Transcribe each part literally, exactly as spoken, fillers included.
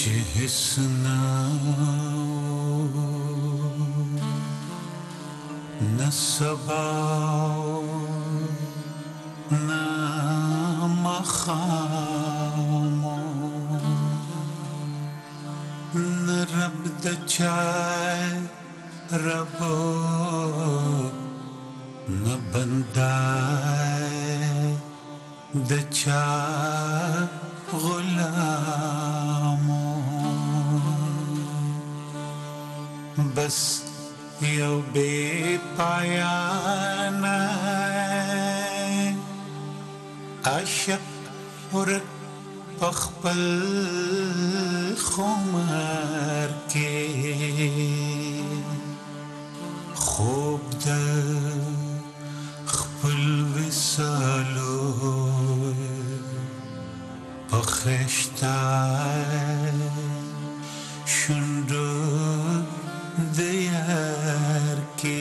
جهسنا نسباو نمخامو نرب دچای ربو نبندای دچای غلامو بس یو بے پایانا عاشق ورک پخپل خمر کے خوب د خپل وسالو پخشتای شندو دیار کے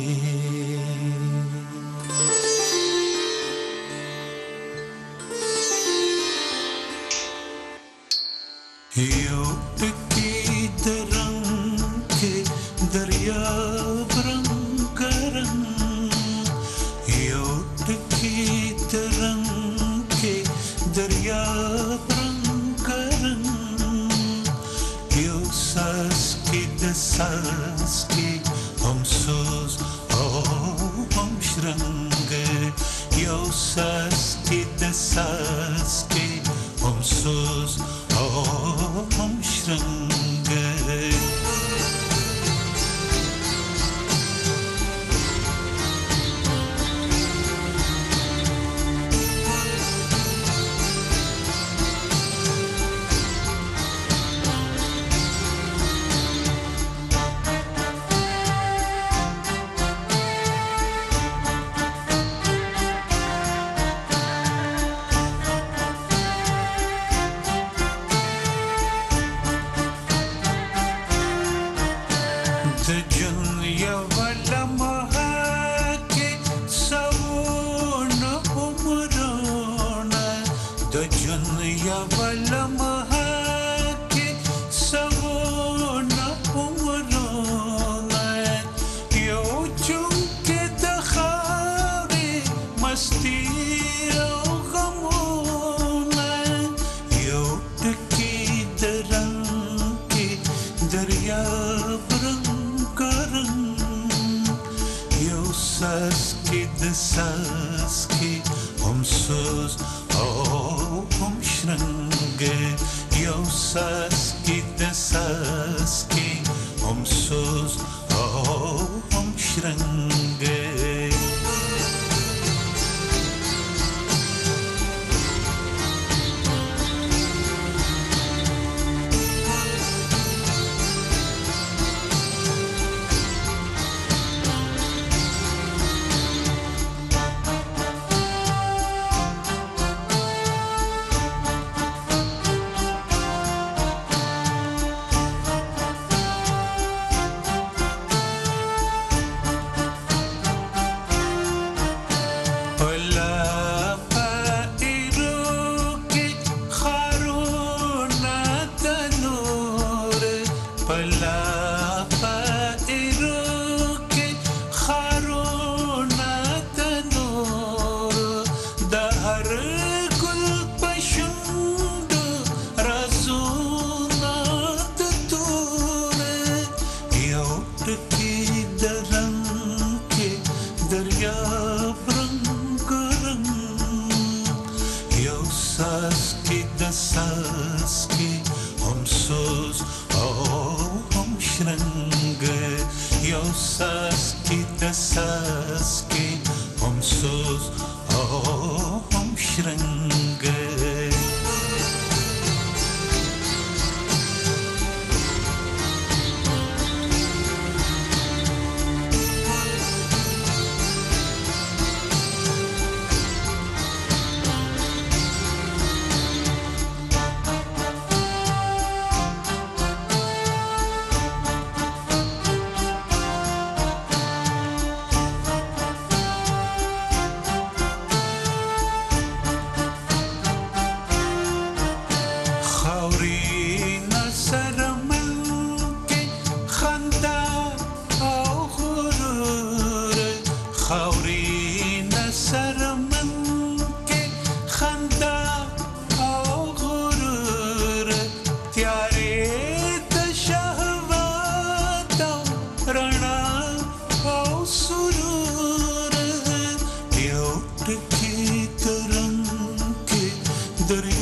یو ٹکی درنگ کے دریاب رنگ کرنگ یو ٹکی درنگ کے دریاب رنگ کرنگ یو ساس کی دساس کی ہم سوز او ہم شرنگ یو ساس کی دساس کی ہم سوز او ہم شرنگ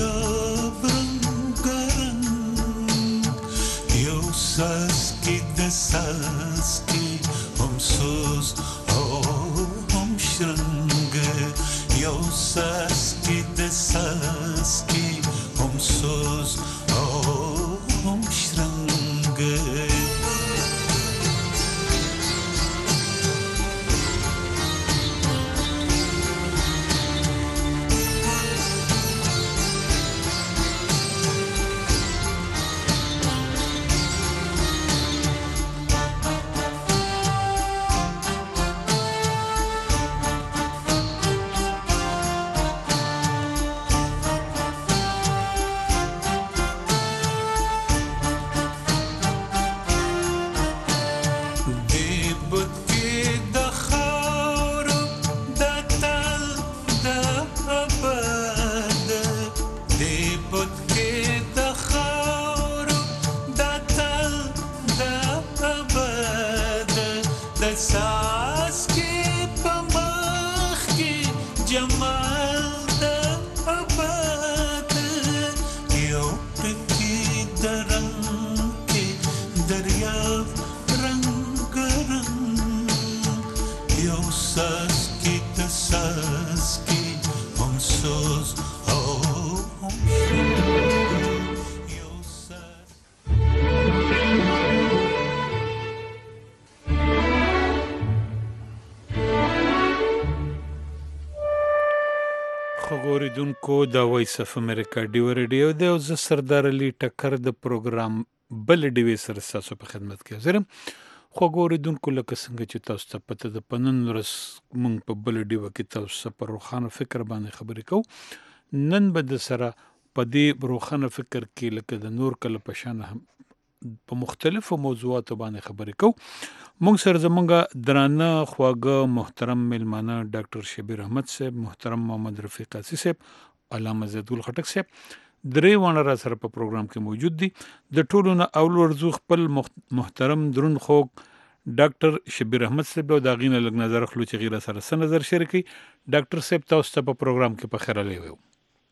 دریاب رنګارنګ یو څاڅکی د څاڅکي هم سوز او هم شرنګ یو څاڅکی د څاڅکي هم سوز او هم شرنګ خبریدونکو د وایس اف امریکا ډیو ریډیو دی او زه سردار علي ټکر د پروګرام بل ډیوې سره ستاسو په خدمت کې حاضر یم. خبریدونکو لکه څنګه چې تاسو ته پته ده په نن ورځ موږ په بل ډیوه کې تاسو سره په روښانه فکر باندې خبرې کوو. نن به د سره په دې روښانه فکر کې لکه د نور کله په شان په مختلفو موضوعاتو باندې خبرې کوو. موږ سره زمونږ درانه خواږه محترم میلمانه ډاکټر شبیر احمد صاحب، محترم محمد رفیق قاصي صاحب، علامه زیدول خټک صاحب، درې وانه را سره په پروګرام کې موجود دي. د ټولو نه اول ورځو خپل محترم درون خوږ ډاکټر شبیر احمد صاحب او د هغې نه لږ نظر اخلو چې هغې را سره څه نظر شریکوي. ډاکټر صاحب تاسو ته په پروګرام کې په خیر راغلی ویو.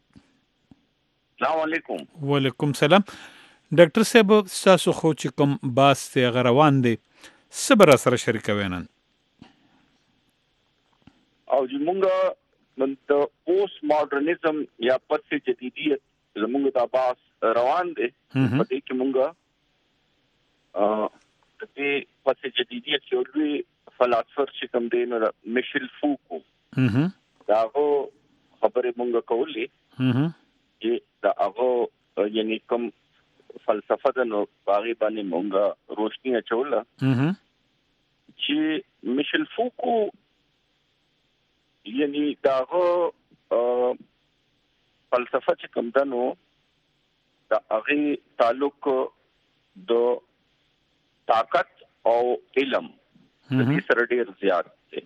السلام علیکم. وعلیکم سلام. ډاکټر صاحب ستاسو خو چې کوم باس دی هغه روان دی، څه به را سره شریکوي نن؟ او زمونږ د پوسټ ماډرنزم یا پس جدیدیت زمونږ دا باس روان دی. په دې کې مونږ د دې پس جدیدیت یو لوی فلسفر چې کوم دی نو میشل فوکو دا هغه خبرې مونږ کولې چې دا هغه یعنی کوم فلسفه ده نو باغی باندې مونږه روشنی اچوله چې میشل فوکو یعنی داغه فلسفه چې کوم ده نو دا هغه تعلق د طاقت او علم د دې سره ډیر زیات دی.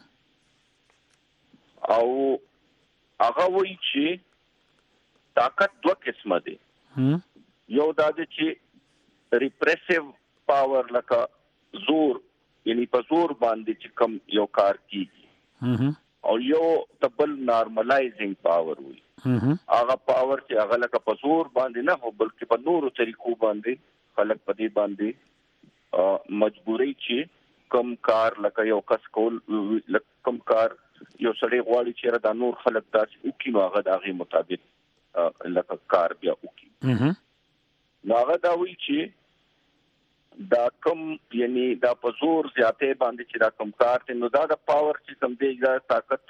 او هغه وایي چې طاقت دوه قسمه دي. یو دا چې ریپریسیو پاور لکه زور یعنی په زور باندې چې کم یو کار کیږي او یو تبل نارملایزینګ پاور وي. هغه پاور چې هغه لکه په زور باندې نه هو بلکې په نورو طریقو باندې خلک په دې باندې مجبوري چې کم کار لکه یو کس کول کم کار یو سړی غواړي چې دا نور خلک داسې وکړي نو هغه د هغې مطابق لکه کار بیا وکړي. نو هغه دا وایي چې دا کم یعنی دا په زور زیاتې باندې چې دا کم کار دی نو دا د پاور چې کم دی دا طاقت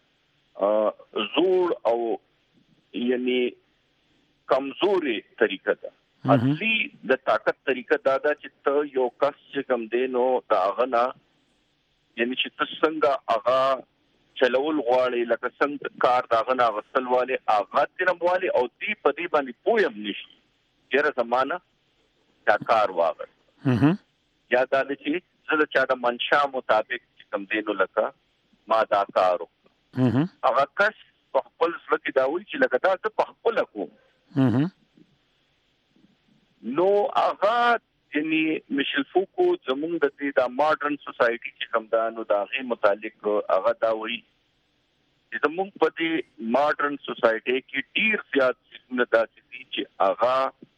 زور او یعنی کمزوري طریقه ده. اصلي د طاقت طریقه دا ده چې ته یو کس چې کم دی نو دا هغه نه یعنی چې ته څنګه هغه چلول غواړي لکه څنګه کار دا هغه نه اغوستل والي هغه ترم والي او دی په دې باندې پوه هم نشي چېرې زمانه دا کار واغل یا دا چې زه د چا د منشا مطابق چې کوم دی نو لکه ما دا کار وکړم هغه کس په خپل زړه کې دا وایي چې لکه دا زه په خپله کوم نو هغه یعنی میشل فوکو زمونږ د دې دا ماډرن سوسایټي چې کوم دا نو د هغې متعلق هغه دا وایي چې زموږ په دې ماډرن سوسایټي کې ډیر زیات څیزونه داسې دي چې هغه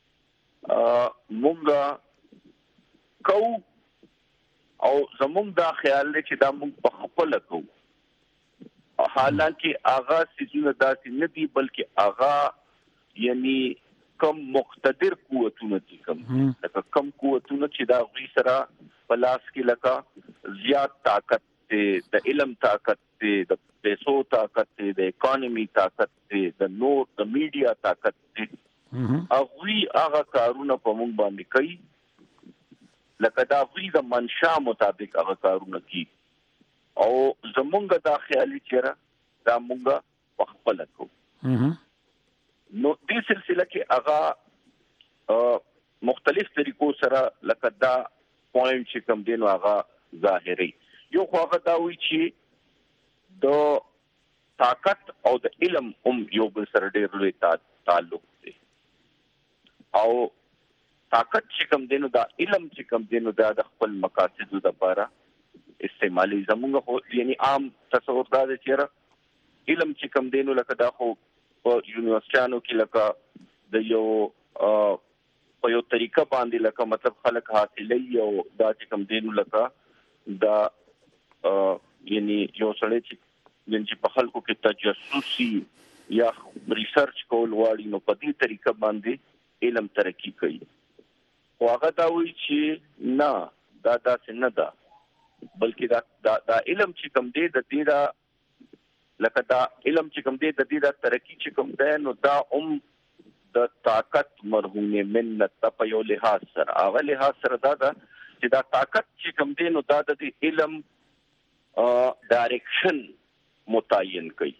مونږه کو او زموږ دا خیال دی چې دا مونږ په خپل کوو، حالانکه هغه څیزونه داسې نه دي بلکې هغه یعنی کم مقتدر قوتونه دي، کم لکه کم قوتونه چې دا غوي سره په لاس کې لکه زیات طاقت دی، د علم طاقت دی، د پیسو طاقت دی، د اکانومي طاقت دی، د نور د میډیا طاقت دی، هغوی هغه کارونه په موږ باندې کوي لکه دا غوي د منشا مطابق هغه کارونه کوي او زمونږ دا خیالي چیرې دا مونږ په خپل کوو. نو دې سلسله کې هغه مختلف طریقو سره لکه دا پوینټ چې کوم دی نو هغه ظاهري یو خو هغه دا وی چې د طاقت او د علم هم یو بل سره ډېر لوی تعلق دی او طاقت چې کوم دی نو دا علم چې کوم دی نو دا د خپل مقاصدو لپاره استعمالي. زموږ یعنی عام تصور دا دی چې علم چې کوم دی نو لکه دا خو په یونیورسيټانو کې لکه د یو په یو طریقه باندې لکه مطلب خلک حاصلې او دا چې کوم دی نو لکه دا یعنی یو سړی چې په خلکو کې تجسسي یا ریسرچ کول واړي نو په دې طریقه باندې علم ترقی کوي. خو هغه دا وایي چې نه دا داسې نه ده بلکې دا دا, دا علم چې کوم دی د دې دا لکه دا علم چې کوم دی د دې د ترقی چې کوم دی نو دا هم د طاقت مرهونه منت په یو لحاظ سره هغه لحاظ سره دا ده چې دا طاقت چې کوم دی نو دا د علم ډایرکشن متعین کوي.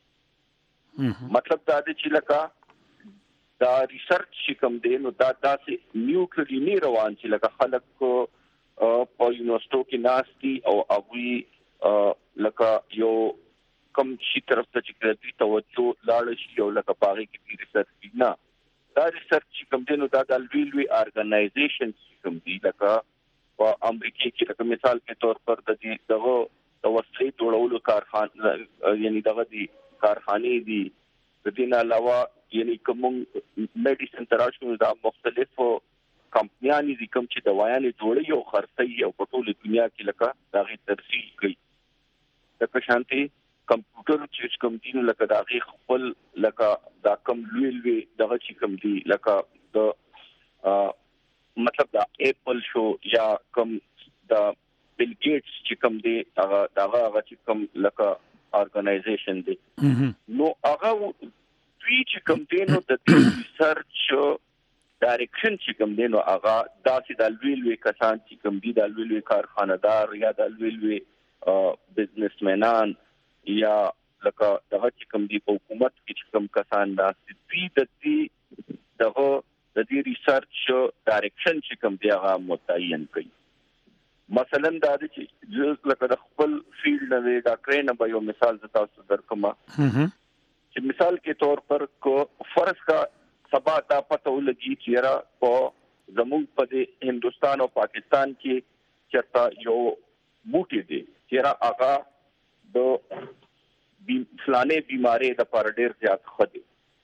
مطلب دا دی چې لکه دا ریسرچ چې کوم دی نو دا داسې نیوکلی نه روان چې لکه خلک په یونیورسيټو کې ناشتي او هغوی لکه یو کم شي طرف ته چې کړي توجه لاړ شي او لکه باغی کې ریسرچ نه دا ریسرچ چې کوم دی نو دا د لوی لوی ارګنایزیشن چې کوم دی لکه په امریکا کې لکه مثال په تور پر د دې دغه د وسلې جوړولو کارخانه یعنی دغه دي کارخانې دي د دې نه علاوه یعنی کوم میډیسن تراشو دا مختلف کمپنیانی دي کوم چې دوايانې جوړي او خرڅي او په ټول دنیا کې لکه دا غي ترسیل کوي. د شانتي کمپیوټر چې کوم دي لکه دا غي خپل لکه دا کوم لوی لوی دغه چې کوم دي لکه د مطلب دا اپل شو یا کوم دا بل ګیټس چې کوم دي هغه دغه هغه چې کوم لکه ارګنایزیشن دي نو هغه دوی چې کوم دي نو د ریسرچ ډایرکشن چې کوم دی نو هغه داسې د لوی لوی کسان چې کوم دي د لوی لوی کارخانه‌دار یا د لوی لوی بزنسمنان یا لکه دغه چې کوم دی په حکومت کې چې کوم کسان داسې دوی د دې دغه د دې ریسرچ ډایرکشن چې کوم دی هغه متعین کوي. مثلا دا چې لکه د خپل فیلډ نه ډاکټر نه به یو مثال تاسو درکوم چې مثال کې تور پر کو فرض کا سبا تا پته ولګي چې را په زموږ په هندستان او پاکستان کې چرته یو بوټي دي چې را هغه د فلانه بیماری د پر ډیر زیات خدي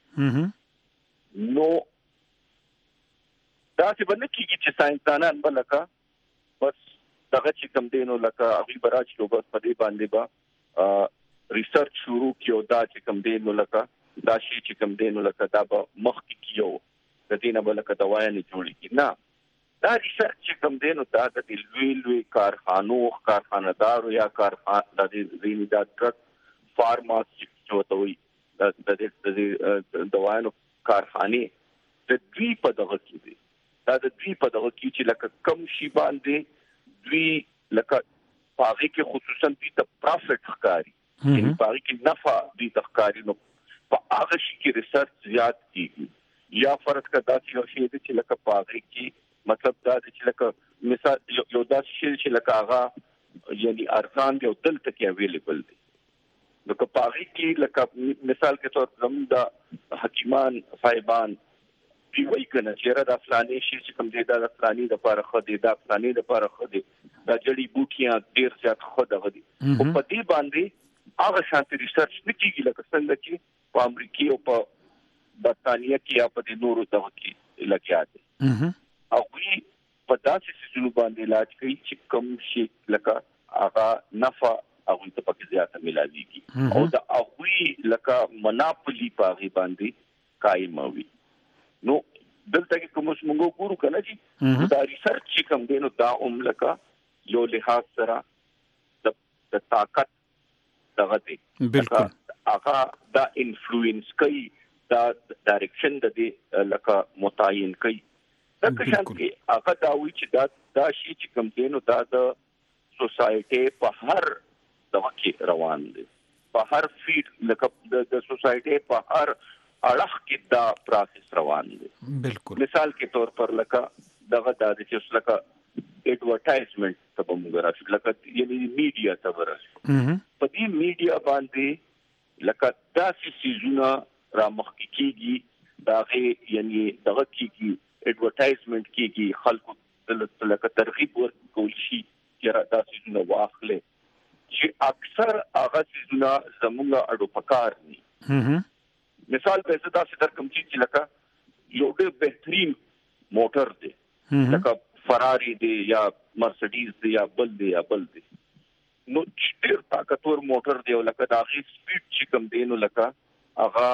نو دا چې باندې کیږي چې ساينسدانان بلکه بس دغه چې کوم دینو لکه هغه براج یو بس په دې باندې با ریسرچ شروع کیو دا چې کوم دینو لکه دا شی چې کوم دینو لکه دا به مخ کې کیو د دینه بلکه دوايانې جوړې کی نه دا ریسرچ چې کوم دینو دا د لوی لوی کارخانو کارخانه‌دارو یا کارخانه د دې د ډرګ فارماسیوټیکل وي د دې دوايانو کارخانه د دوی په دغه کې دي دا د دوی په دغه کې چې لکه کم شي باندې دوی لکه پاغي کې خصوصا دوی ته پروفټ ښکاری یعنی پاغي کې نفع دوی ته ښکاری نو په هغه شي کې ریسرچ زیات کیږي یا فرض کړه چې یو شی چې لکه پاغي کې مطلب دا چې لکه مثال یو داسې شی چې لکه هغه یعنی ارزان دی او دلته کې اویلیبل دی نو که پاغي کې لکه مثال کې تور زموږ د حکیمان صاحبان دی وایي کنه چې را د فلاني شي چې کوم دی د فلاني د لپاره خو دی د فلاني د لپاره خو دی د جړی بوټیاں ډیر زیات خو دغه دي او په دې باندې هغه شانتي ریسرچ نه کیږي لکه څنګه چې په امریکا او په برتانیې کې یا په نورو دغه کې لګیا دي او وی په داسې سيزونو باندې علاج کوي چې کم شي لکه هغه نفع او ته پکې زیاته ملاويږي او دا هغه لکه مناپلی په غي باندې قائم وي. نو دلته کې کوم څه موږ ګورو کنه چې دا ریسرچ چې کوم دینو دا هم لکه یو لحاظ سره د طاقت دغه دی بالکل هغه دا انفلوئنس کوي دا ډایرکشن د دې لکه متعین کوي دا کشان کې هغه دا وی چې دا دا شی چې کوم دینو دا د سوسايټي په هر دغه کې روان دي په هر فیډ لکه د سوسايټي په هر اړه کې دا پروسس روان دي. بالکل مثال کې تور پر لکه دغه د چې لکه ایڈورټایزمنت ته موږ راځو لکه یعنی میډیا ته ورسو په دې میډیا باندې لکه داسې سيزونه را مخکې کیږي داغه یعنی دغه کیږي ایڈورټایزمنت کیږي خلکو لکه ترغیب ورکول شي چې داسې سيزونه واخلې چې اکثر هغه سيزونه زموږه اډو پکار ني. مثال په څه داسې در کوم چې لکه یو ډېر بهترین موټر دی لکه فراری دی یا مرسيډیز دی یا بل دی یا بل دی نو ډېر طاقتور موټر دی لکه دا غي سپیډ چې کوم دی نو لکه هغه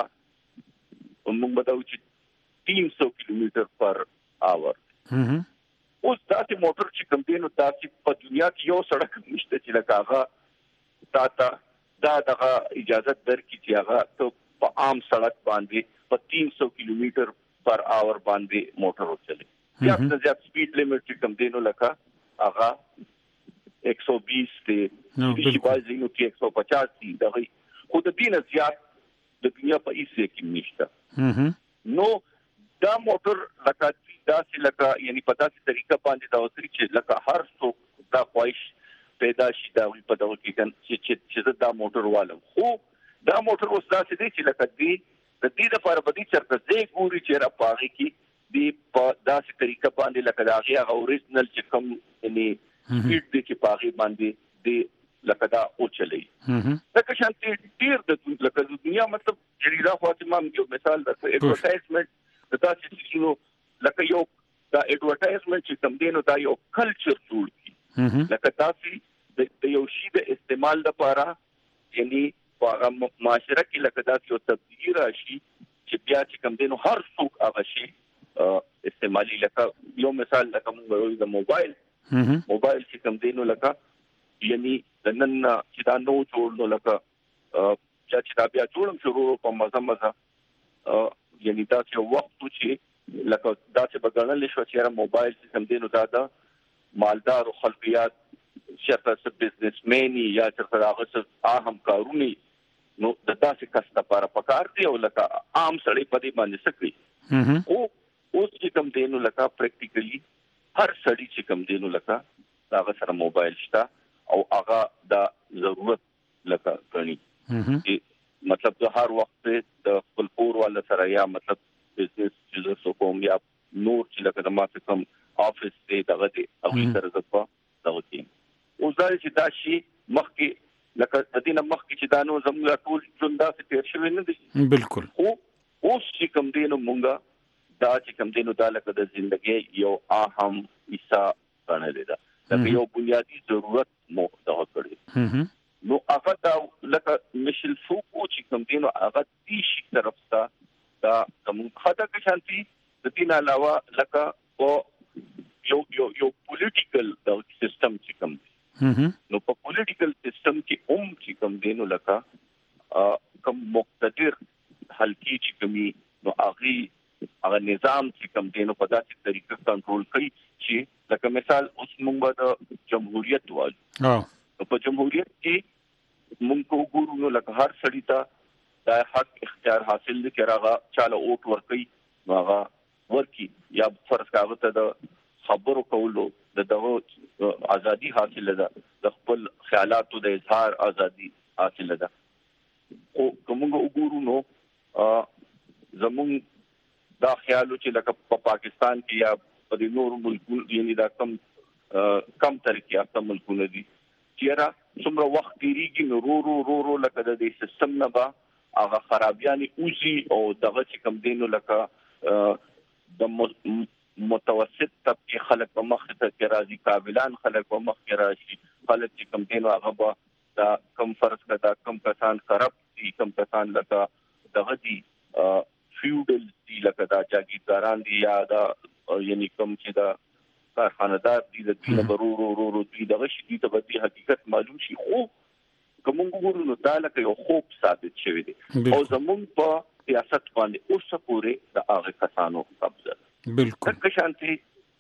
موږ بداو چې تین سو کیلومتر پر اور اوس دا چې موټر چې کوم دی نو دا چې په دنیا کې یو سړک نشته چې لکه هغه تا تا دا دغه اجازه درکې چې هغه ته په عام سړک باندې په تین سو کیلومتر پر اور باندې موټر وچلي یا د زیات سپیډ لیمټ چې کوم دی نو لکه هغه ایک سو بیس دی چې بازي نو کې ایک سو پچاس دی دغه خو د دې نه زیات د دنیا په هیڅ کې نشته. نو دا موټر لکه دا چې لکه یعنی په داسې طریقه باندې دا وسري چې لکه هر څوک دا خواهش پیدا شي دا په دغه کې چې چې دا موټر والم خو دا موټر اوس داسې دی چې لکه دی د دې لپاره به دي چې زه ګوري چې را پاغي کې دی په داسې طریقه باندې لکه دا هغه اوریجنل چې کوم یعنی فیډ دی چې پاغي باندې دی لکه دا او چلی لکه شانتي ډیر د لکه د دنیا مطلب جریدا فاطمه یو مثال د ایڈورټایزمنت د تاسو چې لکه یو دا ایڈورټایزمنت چې کوم دی نو دا یو کلچر جوړ کی لکه تاسو د یو شی د استعمال لپاره یعنی هغه معاشره کې لکه داسې یو تبدیلی راشي چې بیا چې کوم دینو هر څوک هغه شي استعمالي لکه یو مثال لکه موږ د موبایل موبایل چې کوم دینو لکه یعنی د نن چې دا نو جوړ نو لکه چې دا بیا جوړم شروع په مزه مزه یعنی دا چې وخت چې لکه دا چې بغړل شو چې موبایل چې کوم دینو دا د مالدار او خلقيات شرطه بزنسمن یا چې هغه اهم کارونه نو د تاسو کس لپاره پکار دی او لکه عام سړی په دې باندې سکري او اوس چې کوم دینو لکه پریکټیکلی هر سړی چې کوم دینو لکه هغه سره موبایل شته او هغه دا ضرورت لکه غني چې مطلب د هر وخت د خپل کور ولا سره یا مطلب بزنس چې زه کوم یا نور چې لکه د ماته کوم افیس دی دغه دی او سره زپا دغه دی او ځای چې دا شي مخکې لکه د دې نه مخکې چې دا نو زموږ ټول ژوند داسې تیر شوی نه دی بالکل او اوس چې کوم دی نو مونږه دا چې کوم دی نو دا لکه د ژوندۍ یو اهم حصہ ګڼل دا لکه یو بنیادی ضرورت مو دغه کړی نو هغه دا لکه مشل فوق چې کوم دی نو هغه دې شي طرف ته دا کوم خاطر کې شانتي د دې نه علاوه لکه او یو یو یو پولیټیکل سیستم چې کوم نو په پولیټیکل سیستم کې هم چې کوم دینو لکه کوم مقتدر حلقي چې کومي نو هغه هغه نظام چې کوم دینو په داسې طریقه کنټرول کوي چې لکه مثال اوس موږ د جمهوریت وایو په جمهوریت کې موږ وګورو نو لکه هر سړی ته د حق اختیار حاصل دي چې هغه چاله اوټ ورکړي هغه ورکی یا فرض کاوه ته د خبرو کولو د دغه ازادي حاصل ده د خپل خیالاتو د اظهار ازادي حاصل ده او کومه وګورو نو زمون دا خیالو چې لکه په پاکستان کې یا په نورو ملکونو یعنی دا کم کم طریقې اته ملکونه دي چې را څومره وخت تیریږي نو رو رو رو رو لکه د دې سیستم نه به هغه خرابیانې اوزي او دغه چې کوم دی نو لکه د متوسط طبقه خلک په مخ ته کې راځي، قابلان خلک په مخ کې راشي، خلک چې کوم دین هغه به دا کم فرض کړه کم کسان کرپټ دي، کم کسان لکه دغه دي فیوډل دي، لکه دا جاګیرداران دي یا دا یعنی کوم چې دا کارخانه‌دار دي د دې نه ورو ورو ورو دي دغه شي دي ته به حقیقت معلوم شي. خو کوم وګورو نو دا لکه یو خوب ثابت شوی دی او زمونږ په سیاست باندې اوسه پورې د هغه کسانو قبضه بالکل که شانتي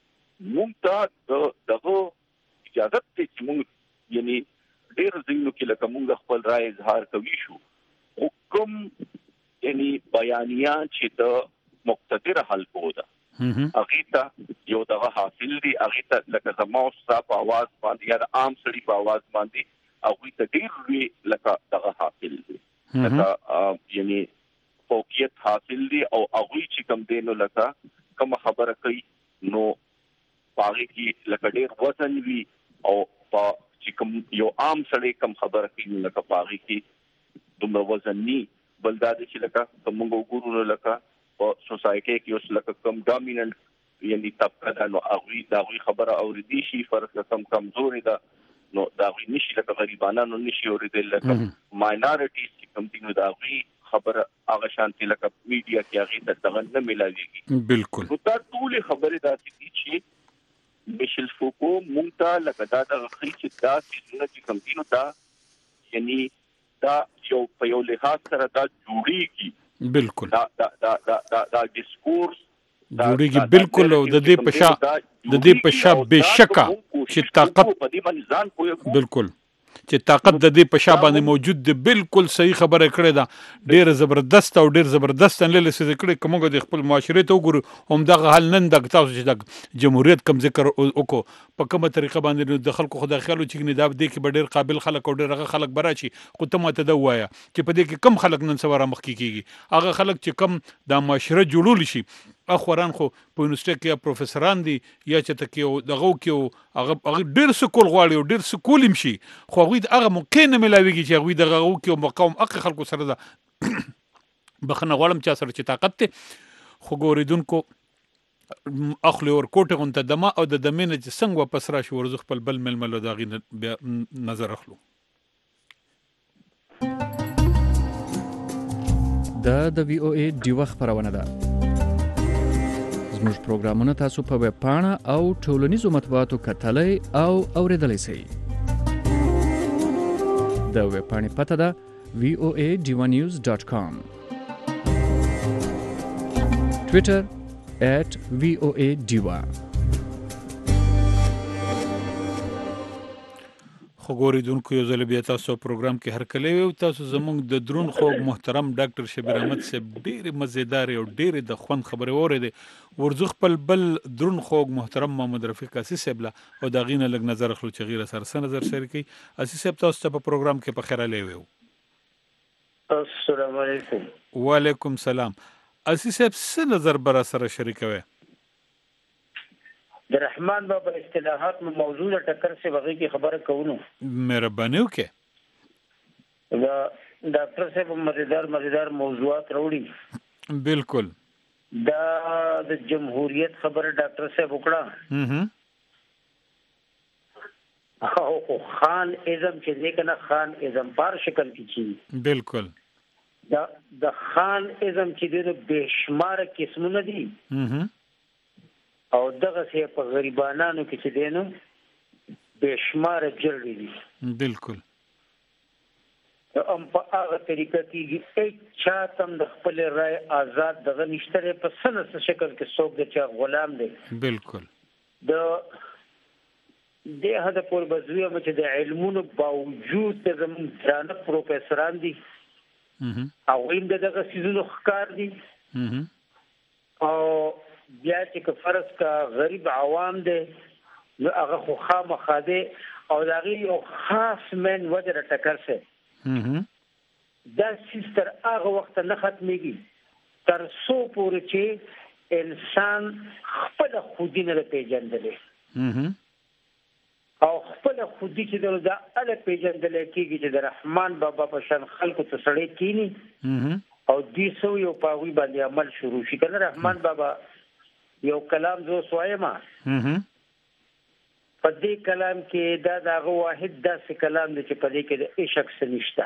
مونږ ته دغه اجازه ته چې مونږ یعنی ډېر ځینو کې لکه مونږ خپل رائے اظهار کوي شو، حکم یعنی بیانیان چې د مقتدر حلقو ده هغه ته یو دغه حاصل دي، هغه ته لکه زما او ستا په आवाज باندې یا د عام سړي په आवाज باندې هغه ته ډېر وی لکه دغه حاصل دي، لکه یعنی فوقیت حاصل دي او هغه چې کوم دینو لکه کوم خبره کوي نو پاره کې لکه ډېر وزن وي او په چې کوم یو عام سړی کوم خبره کوي لکه پاره کې دومره وزن ني. بل دا چې لکه کوم وګورو لکه په سوسایټي کې اوس لکه کوم ډامیننٹ یعنی طبقه دا نو هغه دا غوي خبره اوریدي شي، فرق کم کمزوري ده نو دا غوي نشي لکه غریبانو نشي اوریدل، لکه ماینورټیز چې کوم دي نو دا غوي خبره هغه شانتي لکه میډیا کې هغه ته دغه نه ملاويږي. بالکل نو دا ټول خبره دا چې مشل فوکو مونږ ته لکه دا د خې چې دا چې کوم دي نو دا یعنی دا یو په یو لحاظ سره دا جوړیږي. بالکل دا دا دا دا دا, دا ډیسکورس جوړیږي بالکل او د دې په شا د دې په شا بشکا چې طاقت په دې باندې ځان کوی بالکل چې طاقت د دې په شا باندې موجود دی. بالکل صحیح خبره کړې ده، ډېر زبردست او ډېر زبردست انلیسس کړی. کومه د خپل معاشره ته وګورو هم دغه حل نن د تاسو چې د جمهوریت کم ذکر وکړو په کومه طریقه باندې د خلکو خدای خیالو چې نه دا دې کې ډېر قابل خلک او ډېر هغه خلک براشي. خو ته ماته دا وایا چې په دې کې کم خلک نن سوار مخ کیږي، هغه خلک چې کم د معاشره جوړول شي اخوران خو په یونیورسيټي کې پروفیسوران دي یا چې تکي دغه کې هغه ډېر سکول غواړي او ډېر سکول هم شي، خو هغه هغه موقع نه ملاويږي چې هغه دغه کې مقام اخ خلکو سره ده بخنه غواړم چې سره چې طاقت ته خو ګوریدونکو اخلي ور کوټه غونته دمه او د دمینه چې څنګه واپس راشي ورزخ خپل بل ململو داغي نظر اخلو. دا د وی او ای ډیوه خبرونه ده. زموږ پروګرامونه تاسو په ویب پاڼه او ټولنیزو مطبوعاتو کتلای او اوریدلای شئ. د ویب پاڼې پته ده وی او ای ډیوه نیوز ډاټ کام، ټویټر at وی او ای ډیوه. خو ګوریدونکو یو ځل بیا تاسو پروګرام کې هر کله یو تاسو زموږ د درون خوږ محترم ډاکټر شبیر احمد صاحب ډېر مزیدار او ډېر د خوند خبره اوریدې ورزخ خپل بل درون خوږ محترم محمد رفیق اسی صاحب لا او دا غینه لګ نظر اخلو چې غیره سره سره نظر شریکي. اسی صاحب تاسو ته په پروګرام کې په خیر لوي. السلام علیکم. وعلیکم سلام. اسی صاحب څه نظر برا سره شریکوي؟ د رحمان بابا اصطلاحات مو موضوع ټکر سے وغه کی خبره کوونو مهرباني وکړه. دا ډاکټر صاحب مزیدار مزیدار موضوعات راوړي. بالکل دا د جمهوریت خبره ډاکټر صاحب وکړه. هم او خان اعظم چې دې کنه خان اعظم بار شکل کی چی. بالکل دا د خان اعظم چې دې بشمار قسمونه دي. هم او دغه سه په غریبانو کې چې دینو بشمار جړې دي. بالکل ام په هغه طریقه کې هیڅ چاتم د خپل رائے آزاد دغه نشته په سنس شکل کې څوک د چا غلام دی. بالکل د د هدا پر بزویه چې د علمونو باوجود د زمون ځان پروفیسوران دي او هم دغه سيزونو ښکار دي. او بیا چې فرض کا غریب عوام دي نو هغه خو خامخاده او دغه یو خاص من وجه ټکر سه دا سیستر هغه وخت نه ختميږي تر څو پورې چې انسان خپل خودینه پیژندلې او خپل خودي چې د ال پیژندل کېږي چې د رحمان بابا په شان خلکو ته سړی کینی او دې سو یو پاوی باندې عمل شروع شي کنه. رحمان بابا یو کلام زو سوایما په دې کلام کې دا دغه واحد داسې کلام دی چې په دې کې د عشق سنشتہ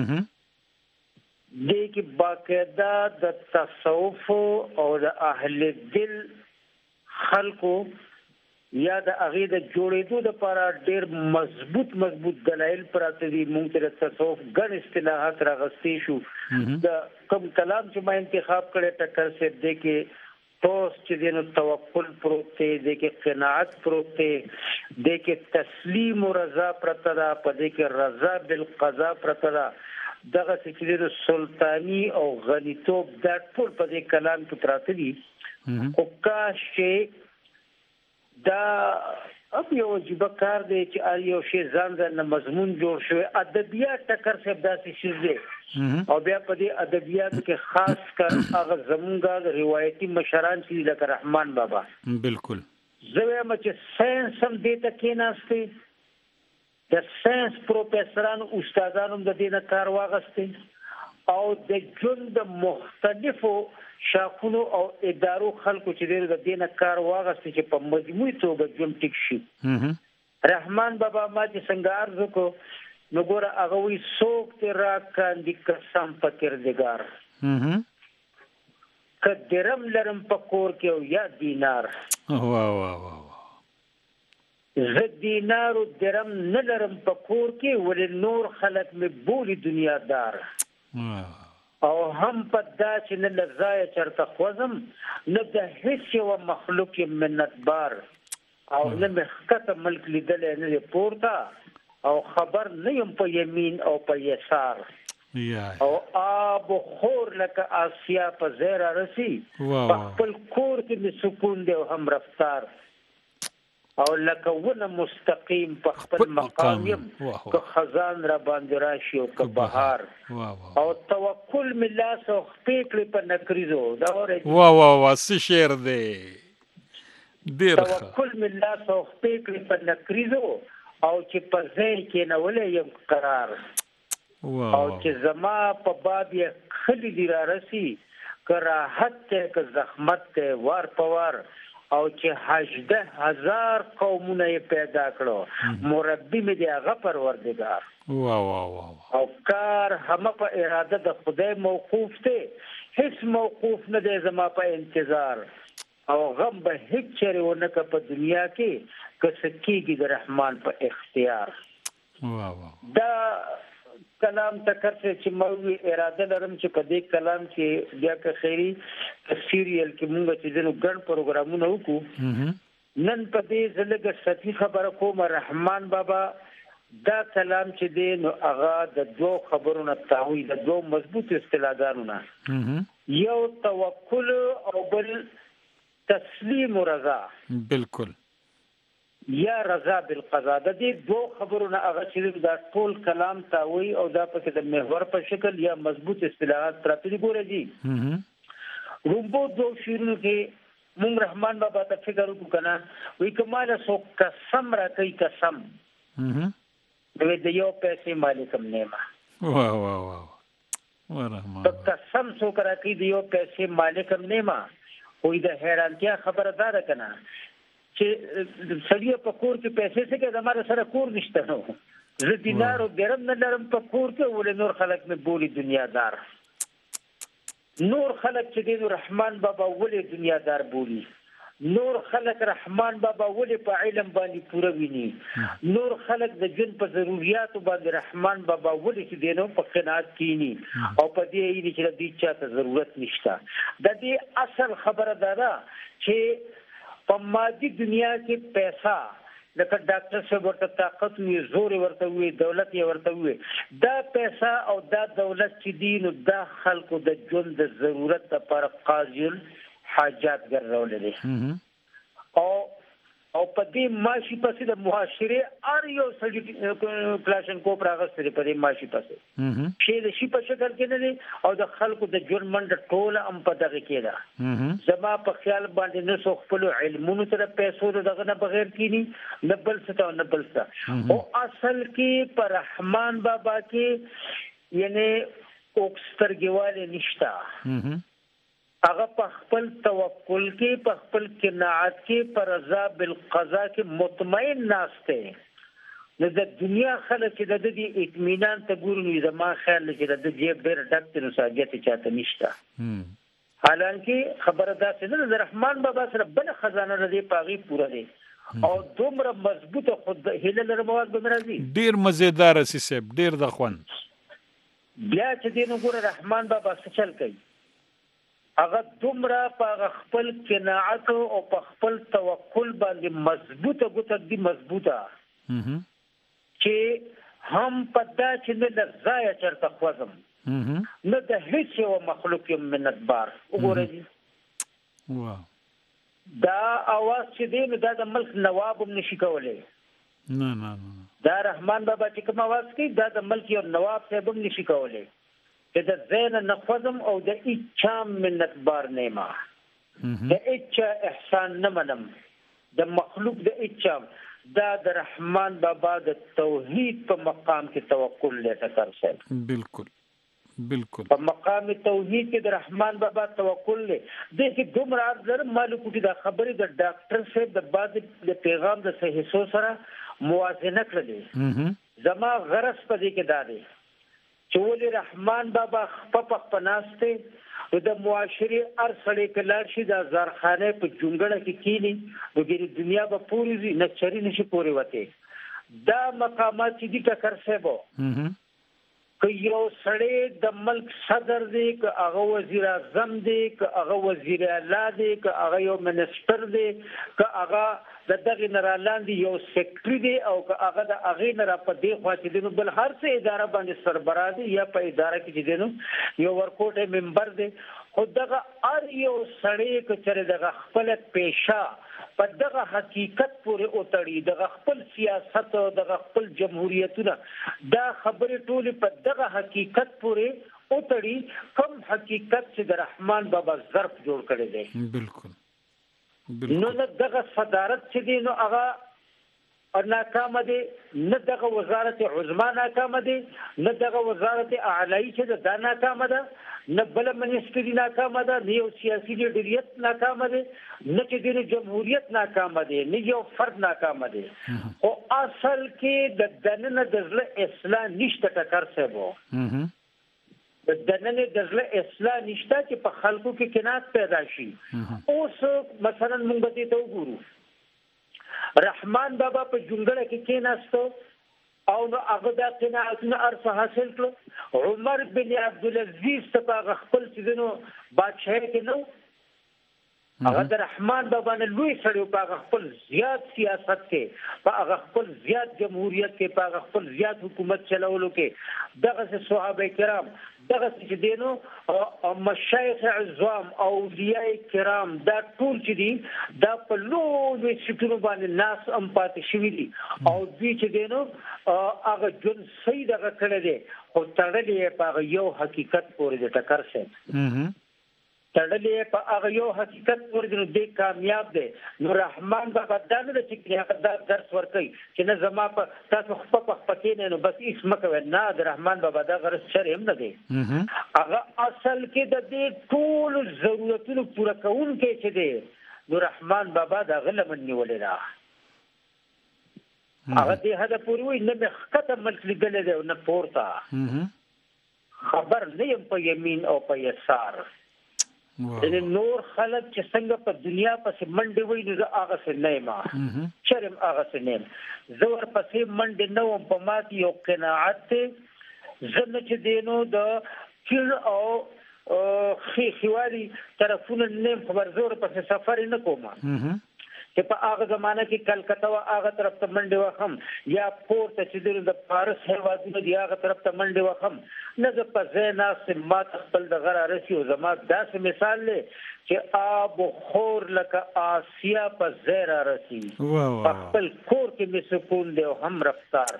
دې کې باقاعده د تصوف او د اهل دل خلکو یا د هغه د جوړېدو لپاره ډېر مضبوط مضبوط دلایل پراته دي. موږ ته تصوف ګڼ اصطلاحات راغستې شو. د کوم کلام چې ما انتخاب کړی ټکر سے دې کې توس چې دینو توکل پروت دی، دې کې قناعت پروت دی، دې کې تسلیم او رضا پرته ده، په دې کې رضا بالقضا پرته ده. دغه چې سلطانی او غنیتوب دا ټول په دې کلام کې پراته دي. او کاش چې دا اب یو واجب کار دی چې یو شی ځان ځان مضمون جوړ شوی. ادبیات ټکر سے داسې شی دی او بیا په دې ادبیات کې خاص کر هغه زمونږه روایتي مشران چې لکه رحمان بابا بالکل زوی مچ ساينس هم دې ته کې ناشته د ساينس پروفیسورانو استادانو د دې نه کار واغسته او د ژوند مختلفو شاخونو او ادارو خلکو چې د دې نه کار واغسته چې په مجموعي توګه ژوند ټیک شي. رحمان بابا ما چې څنګه ارزو کو نو ګوره هغه وی څوک ته را کاندي قسم فکر دګار ک درم لرم پکور کې او یا دینار واه واه واه زه دینار او درم نه لرم پکور کې ول نور خلق می بولی دنیا دار او هم پدا چې نه لزای چرته خوزم نه د هیڅ یو مخلوق منتبار او نه مخکته ملک لیدل نه پورته او خبر نه يم په یمین او په یسار او آب خور لکه آسیا په زیر رسی په خپل کور کې د سکون دی او هم رفتار او لکه ونه مستقیم په خپل مقام يم که خزان را باندې راشي او که بهار او توکل ملاس او خپل په نکریزو دا اورې وا وا وا څه شعر دی ډیر توکل ملاس او خپل په نکریزو او چې په ځای کې نه ولې یم قرار او چې زما په باب یې خلی دی را رسی کراحت ته که زحمت ته وار پوار او چې هجده هزار قومونه پیدا کړو مربي مې دی هغه پروردگار واه واه واه او کار هم په اراده د خدای موقوف دی، هیڅ موقوف نه دی زما په انتظار او غم به هیڅ چره ونه په دنیا کې کسکیږي د رحمان په اختیار. واه واه دا کلام تکر چې موږ اراده لرم چې په دې کلام کې بیا که خیری سیریل کې موږ چې دنو ګڼ پروګرامونه وکړو نن په دې زلګه ستی خبره کوم. رحمان بابا دا کلام چې دی نو هغه د دوه خبرونو تاوی د دوه مضبوط اصطلاحګانو یو توکل او بل تسلیم و رضا بالکل یا رضا بالقضا. د دې دوه خبرونه هغه چې دا ټول کلام تاوی او دا په د محور په شکل یا مضبوط اصطلاحات پراته دي. ګوره دي رومبو دوه شیرونو کې مونږ رحمان بابا ته فکر وکړو کنه وی کماله سو قسم را کوي قسم دوی د یو پیسې مالکم نیما واه واه واه ورحمان قسم سو کرا کوي د یو پیسې مالکم نیما وې د حیرانتیا خبره ده کنه چې سړی په کور کې پیسې څه کې زماره سره کور نشته نو زه دینار او درم نه لرم په کور کې ول نور خلک مې بولی دنیا دار نور خلک چې د رحمان بابا ولې دنیا دار بولی نور خلک رحمان بابا ولې په علم باندې پوره ویني نور خلک د جن په ضرورتو باندې رحمان بابا ولې چې دینو په قناعت کینی او په دې یې چې د دې چاته ضرورت نشته. د دې اصل خبره ده چې په مادي دنیا کې پیسہ لکه ډاکټر صاحب ورته طاقت وي زور ورته وي دولت یې ورته وي دا پیسہ او دا دولت چې دین او دا خلکو د ژوند د ضرورت لپاره قاضي حاجات ګرځول دي او او په دې ماشي پسې د معاشره ار یو سړي کلاشن کو پراغستري په دې ماشي پسې چې د شي په شکل کې نه دي او د خلکو د ژوند منډه ټوله هم په دغه کې ده. زما په خیال باندې نه څو خپل علمونو سره پیسو دغه نه بغیر کینی نه بل څه او نه بل څه او اصل کې پر رحمان بابا کې یعنی اوکسترګواله نشتا. هغه په خپل توکل کې په خپل قناعت کې پر رضا بالقضا کې مطمئن ناشته. نو د دنیا خلک چې د دې اطمینان ته ګورني زما خیال چې د دې ډېر ډاکټر نصاجت چاته نشته. حالانکه خبره ده چې د رحمان بابا سره بل خزانه لري پاغي پوره دي او دومره مضبوطه خود هله لري مواد به راځي ډېر مزیدار سي سب ډېر د خوان بیا چې دین وګوره رحمان بابا څه چل کوي هغه دومره په خپل قناعت او په خپل توکل باندې مضبوطه ګوته دي مضبوطه چې هم پدا چې نه لزایا چرته خوځم نه د هیڅ یو مخلوق یم منتبار وګورئ واو دا اواز چې دی دا د ملک نواب هم نشي کولای نه نه نه دا رحمان بابا چې کوم اواز کوي دا د ملک یو نواب صاحب هم نشي کولای چې د زین نخوزم او د اچام منتبار نیما د اچا احسان نمنم د مخلوق د اچام دا د رحمان بابا د توحید په مقام کې توکل لته ترسل بالکل بالکل په مقام توحید کې د رحمان بابا توکل له د کې دومره ارزر مالکو کې د خبرې د ډاکټر صاحب د بعد د پیغام د صحیح سره موازنه کړلې زما غرض په دې کې دا دی چې ولې رحمان بابا خپل پناسته د معاشري ار سړی کلار شي د زارخانه په جونګړه کې کینی وګړي دنیا به پوری نه چری نشي پوری وته دا مقامات چې دي ټکر سبو که یو سړی د ملک صدر دی که هغه وزیر اعظم دی که هغه وزیر اعلی دی که هغه یو منسٹر دی که هغه د دغه نرالاندې یو سیکرټری دی او که هغه د هغه نه را په دی خوا چې دینو بل هر څه اداره باندې سربراه دی یا په اداره کې چې دینو یو ورکوټه ممبر دی خو دغه ار یو سړی که چېرې دغه خپل پیشه په دغه حقیقت پورې اوتړي دغه خپل سیاست او دغه خپل جمهوریتونه دا خبرې ټولې په دغه حقیقت پورې اوتړي کوم حقیقت چې د رحمان بابا ظرف جوړ کړی دی بالکل نو نه دغه صدارت چې دی نو هغه ناکامه دی نه دغه وزارت عظما ناکامه دی نه دغه وزارت اعلی چې دا ناکامه ده نه بل منسټری ناکامه ده نه یو سیاسي لیډریت ناکامه ده نه چې د جمهوریت ناکامه ده نه یو فرد ناکامه ده او اصل کې د دننه د ځله اصلاح نشته ټکر سبو د دننه د ځله اصلاح نشته چې په خلکو کې کنات پیدا شي اوس مثلا موږ ته ته وګورو رحمان بابا په جونګړه کې کېناستو او نو هغه د قناعتونه ارث حاصل کړ عمر بن عبد العزيز ته خپل سيدنو بادشاہ کې نو هغه د رحمان بابا نه لوی سړی په خپل زیات سیاست کې په خپل زیات جمهوریت کې په خپل زیات حکومت چلولو کې دغه صحابه کرام دغه چې دینو او مشایخ عظام او اولیاء کرام دا ټول چې دي دا په لوی سټونو باندې ناس ام پاتې شوی دي او دوی چې دینو هغه جون صحیح دغه کړی دی او تړلې په یو حقیقت پورې د ټکر سره تړلې په هغه یو حقیقت پورې د کامیاب دی نو رحمان بابا دا نه چې هغه دا درس ورکوي چې نه زما په تاسو خپل په پکې نه نو بس هیڅ مکوي نه د رحمان بابا دا غرض شرع هم نه دی هغه اصل کې د دې ټول ضرورتونو پوره کوونکی چې دی نو رحمان بابا دا غلمن نیولې ده هغه دې هدا پوری وي نه مخکته ملک لیدل دی نه پورته خبر نه يم په یمین او په یسار ان نور خلق چې څنګه په دنیا پسې منډه وای نو هغه څه نه ما شرم هغه څه نه زور پسې منډه نو په مات یو قناعت زنه چې دینو د کیر او خي خواري طرفونه نیم خبر زور پسې سفر نه کومه چې په هغه زمانہ کې کلکته او هغه طرف ته منډه وخم یا پورته چې د فارس هیوادونو دی هغه طرف ته منډه وخم نه د پځه ناس ما خپل د غره رسی او زما داسې مثال لې چې آب خور لکه آسیا په زیرا رسی په خپل کور کې می سکون دی او هم رفتار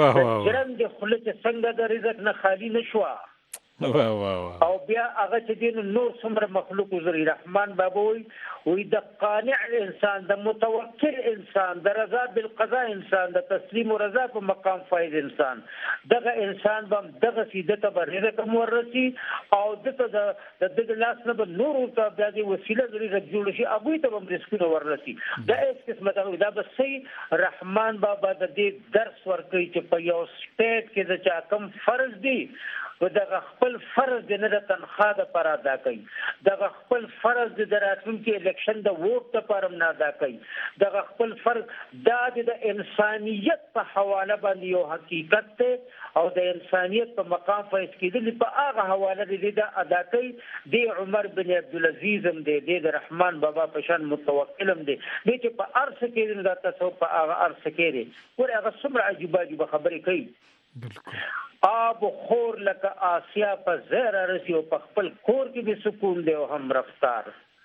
جرم د خلک څنګه د رزق نه خالی نشوا واه واه او بیا هغه چې دین نور څومره مخلوق زری رحمان بابا وي وي د قانع انسان د متوکل انسان د رضا بالقضاء انسان د تسلیم او رضا په مقام فائد انسان دغه انسان بم دغه سیدته به رزق مورثي او دته د دغه لاس نه به نور ته د وسیله زری جوړ شي ابوي ته به رزق ورثي دا هیڅ قسمه دا به سي رحمان بابا د دې درس ورکوي چې په یو سټیټ کې د چا کم فرض دي و دغه خپل فرض د نه د تنخواه د پر ادا کوي دغه خپل فرض د راتلونکي الیکشن د ووټ لپاره نه ادا کوي دغه خپل فرض د انسانیت په حواله باندې یو حقیقت ته او د انسانیت په مقام فایز کېدل په هغه حواله دي د ادا کوي د عمر بن عبد العزيز هم دی د رحمان بابا په شان متوکل هم دی چې په ارث کې د تصوف په هغه ارث کې دی ور هغه څومره عجیب عجیب خبرې کوي بالکل آب خور لکه آسیا په زیرا رسی او په خپل کور کې به سکون دی او هم رفتار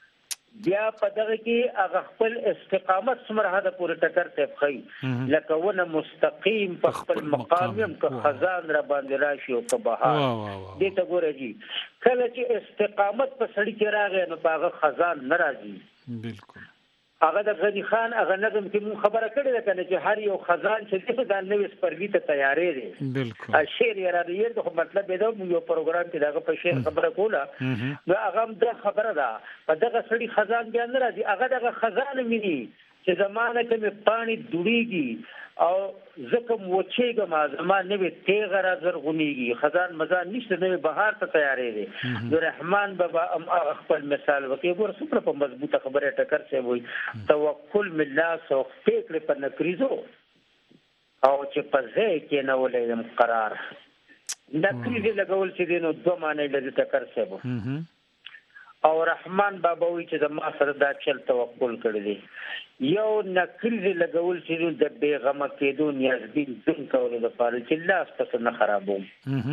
بیا په دغه کې هغه خپل استقامت څومره حد پورې ټکر ته خي لکه ونه مستقیم په خپل مقام هم که خزان را باندې راشي او که بهار دې ته ګوره جی کله چې استقامت په سړی کې راغی نو په هغه خزان ناراضي بالکل هغه د غنی خان هغه نظم کې مون خبره کړې ده کنه چې هر یو خزان چې د نوې سپرلی ته تیارې دي بالکل شعر یې را دی د مطلب دی نو یو پروګرام کې دغه په شعر خبره کوله نو هغه د خبره ده په دغه سړي خزان بیا نه راځي هغه دغه خزان مینی چې زمانه کې پانی دوړيږي او زکم وچېګه ما زمان نه وي تیغ را زرغونیږي خزان مزان نشته نه بهار ته تیارې دي د رحمان بابا ام خپل مثال وکي ګور څومره په مضبوطه خبره ټکر څه وي توکل مله سو فکر په نکریزو او چې په ځای کې نه ولې قرار نکریز لګول چې دینو دوه معنی لري ټکر څه وي او رحمان بابا وی چې د ما سره دا چل توکل کړی دی یو نکریز لګول چې د بیغمه کېدو نیازبین ځین کولو لپاره چې لاس پس نه خرابوم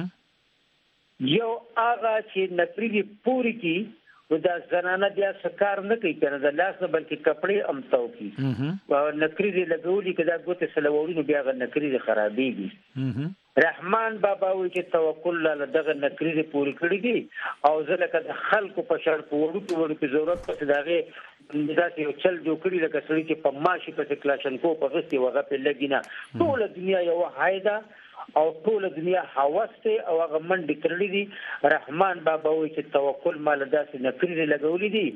یو هغه چې نکریز پوری کی و دا زنانه بیا سکار نه کوي کنه د لاس نه بلکې کپڑے امتاو کی او نکریز لګولي کدا ګوت سلووري بیا غ نکریز خرابېږي رحمان بابا وی چې توکل له دغه نکریز پوری کړی دي او ځکه د خلکو په شرط وړو وړو په ضرورت په دغه ذات یو چل جو کړی لکه سړي چې په ماشي په کلاشن کو په غستي وغه په لګینا ټول دنیا یو حایدا او ټول دنیا حواس ته او هغه منډ کړی دي رحمان بابا وی چې توکل مال داسې نکریز لګولې دي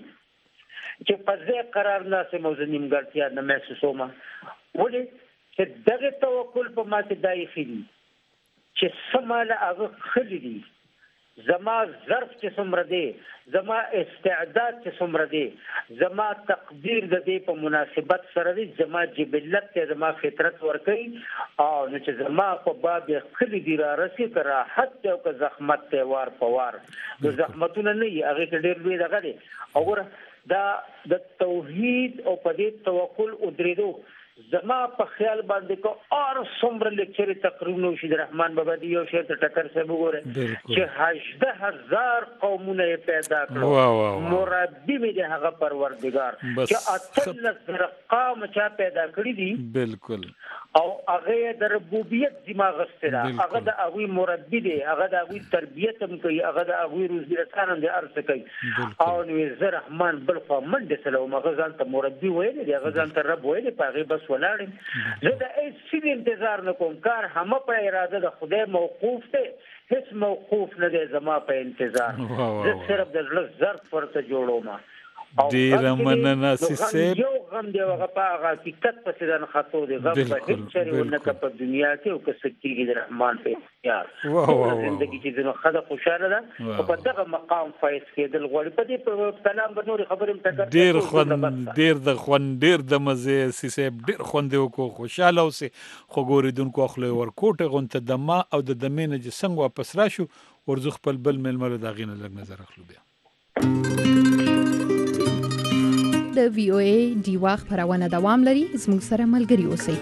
چې په ځای قرار نه سم موزه نیمګړتیا نه محسوسومه ولې چې دغه توکل په ماته دایخي دي چې سماله هغه خلی دي زما ظرف چې څومره دی زما استعداد چې څومره دی زما تقدیر د دې په مناسبت سره دی زما جبلت ته زما فطرت ورکي او نو چې زما په باب خلی دی را رسي که راحت او که زحمت ته وار په وار د زحمتونه نه هغه ډېر لوی دغه دی او دا د توحید او په دې توکل او درېدو زما په خیال باندې کو اور څومره لیکچر تقریبا شي د رحمان بابا دی یو شی ته ټکر څه وګوره چې هجده هزار قومونه پیدا کړو مربي می د هغه پروردگار چې اتل زرقام چا پیدا کړی دي بالکل او هغه د ربوبیت دماغ استرا هغه د هغه مربي دی هغه د هغه تربیت هم کوي هغه د هغه روزګار هم د ارث کوي او نو زه رحمان بل خو منډه سلام غزان ته مربي ویل دی غزان ته رب ویل په هغه بس ولاړم زه د هیڅ انتظار نه کوم کار هم په اراده د خدای موقوف دی هیڅ موقوف نه دی زما په انتظار زه صرف د زړه ظرف ورته جوړوم ډیر مننه سیسه یو غم دی هغه په هغه حقیقت په ځان خاطر دی غم په هیڅ چره ونه په دنیا کې او که سکیږي د رحمان په اختیار زندگی چې نو خدای خوشاله ده او په دغه مقام فایز کېدل غوړي په دې په کلام به نور خبرې متکر ډیر خوند ډیر د خوند ډیر د مزه سیسه ډیر خوند کو خوشاله اوسه خو ګوریدونکو خپل ورکوټه غونته د ما او د دمینه چې څنګه واپس راشو ورزخ خپل بل ململ د غینه لګ نظر اخلو بیا د وی او ای ډیوا خبرونه دوام لري. زموږ سره ملګري اوسئ.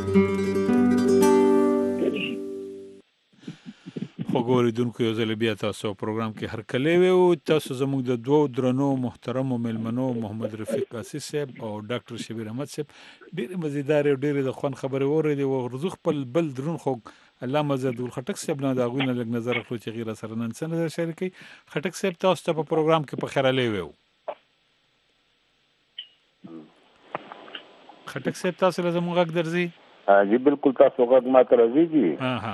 خو ګوریدونکو یو ځل بیا تاسو پروګرام کې هر کله وو تاسو زموږ د دوو درنو محترمو ملمنو محمد رفیق قاسی صاحب او ډاکټر شبیر احمد صاحب ډېر مزیدار او ډېر د خوان خبرې اورېدې او رزق خپل بل درون خو الله مزد الخټک صاحب نه دا غوینه لګ نظر خو چې غیر سره نن څه نظر شریکي خټک صاحب تاسو ته په پروګرام کې په خیره لوي وو خټک صاحب تاسو له زموږ غږ درځي ها جی بالکل تاسو غږ ما ته راځي جی ها ها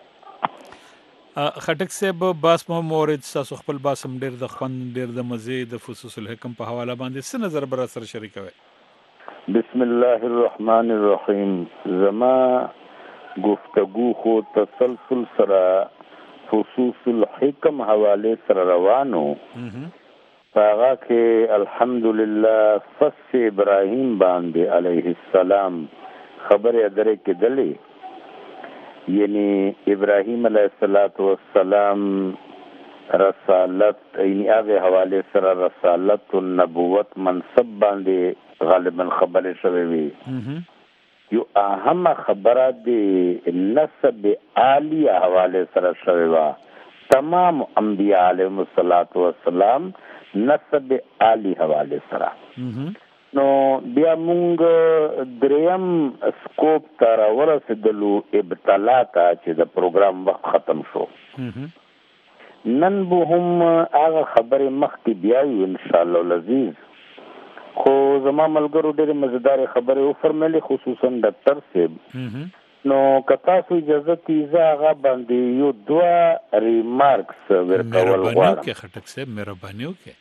خټک صاحب باس مو مورید تاسو خپل باسم ډیر د خوان ډیر د مزه د فصوص الحکم په حواله باندې څه نظر بر سره شریکوي. بسم الله الرحمن الرحیم. زما گفتگو خو تسلسل سره فصوص الحکم حواله سره روانو هغه کې الحمدلله فص ابراهیم باندې علیه السلام خبره درې کې دلی یعنی ابراهیم علیه السلام رسالت یعنی هغه حواله سره رسالت او نبوت منصب باندې غالبا خبره شوی وي. یو اهم خبره دی نسب عالی حواله سره شوی وا. تمام انبیاء علیهم السلام نسب عالی حواله سره. نو بیا مونږ دریم سکوپ تر ورسېدلو ابتلا ته چې د پروګرام وخت ختم شو. نن به هم هغه خبرې مخکې بیا یو ان شاء الله العزیز. خو زما ملګرو ډېرې مزیدارې خبرې وفرمایلې خصوصا ډاکټر صاحب. نو که تاسو اجازه کړئ زه هغه باندې یو دوه ریمارکس ورکول غواړم. مهرباني وکړئ خټک صاحب مهرباني وکړئ.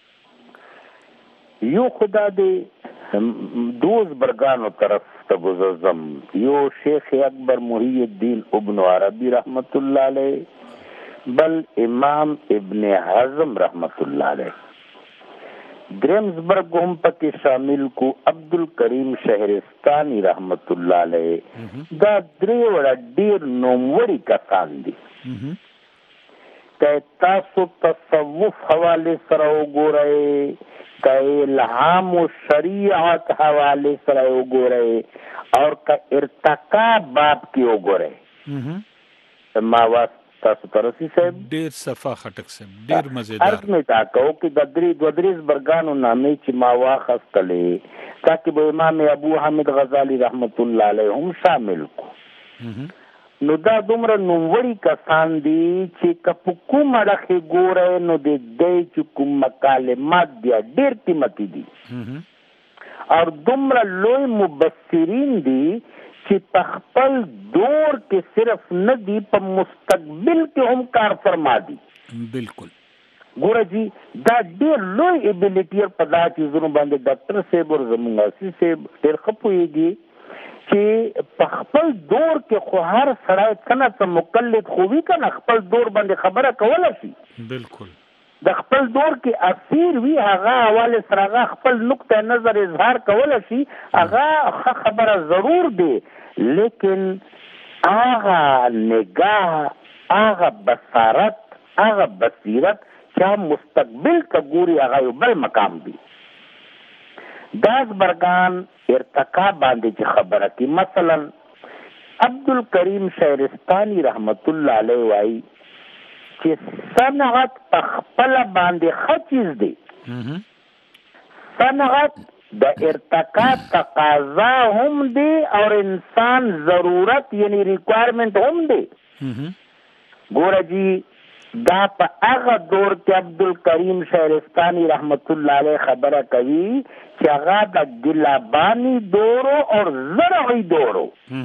یو خدا دی دوز برگانو طرف ته گذرزم. یو شیخ اکبر محی الدین ابن عربی رحمت اللہ علیہ بل امام ابن حزم رحمت اللہ علیہ. درمزبرگ هم پکې شامل کو عبدالکریم شهرستانی رحمت اللہ علیہ. دا درې وړه ډیر نوموړي کسان دي. که تاسو تصوف حواله سره وګورئ که الهام و شریعت حواله سره وګورئ او که ارتقا باب کې وګورئ ما واس تاسو ترسي صاحب ډیر صفا خټک صاحب ډیر مزیدار. ارز می تا کو کې د درې دوه درې برګانو نامې چې ما واخستلې تاکي به امام ابو حامد غزالی رحمت الله علیه هم شامل کو. نو دا دومره نوموړي کسان دي چې که په کومه اړخې ګورئ نو د دی چې کوم مکالمات بیا ډېر قیمتي دي او دومره لوی مبصرین دي چې په خپل دور کې صرف نه دي په مستقبل کې هم کار فرما دي. بالکل ګوره جی دا ډېر لوی ایبیلیټي په دا چیزونو باندې ډاکټر صاحب او زموږ ناصر صاحب ډېر ښه پوهېږي چې په خپل دور کې خو هر سړی کنه څه مقلد خو وي کنه خپل دور باندې خبره کولی شي. بالکل د خپل دور کې اسیر وي هغه حواله سره هغه خپل نقطه نظر اظهار کولی شي هغه ښه خبره ضرور دی لیکن هغه نگاه هغه بصارت هغه بصیرت چې مستقبل ته ګوري هغه یو بل مقام دی. داس برگان ارتقا باندې چې خبره کی مثلا عبدالکریم شهرستانی رحمت الله علیه وای چې صنعت په خپل باندې ښه چیز دی. صنعت د ارتقا تقاضا هم دی او انسان ضرورت یعنی ریکوائرمنٹ هم دی. ګوره جی دا په هغه دور کې عبدالکریم شهرستانی رحمت الله علیه خبره کوي چې هغه د ګلابانی دورو او زرعی دورو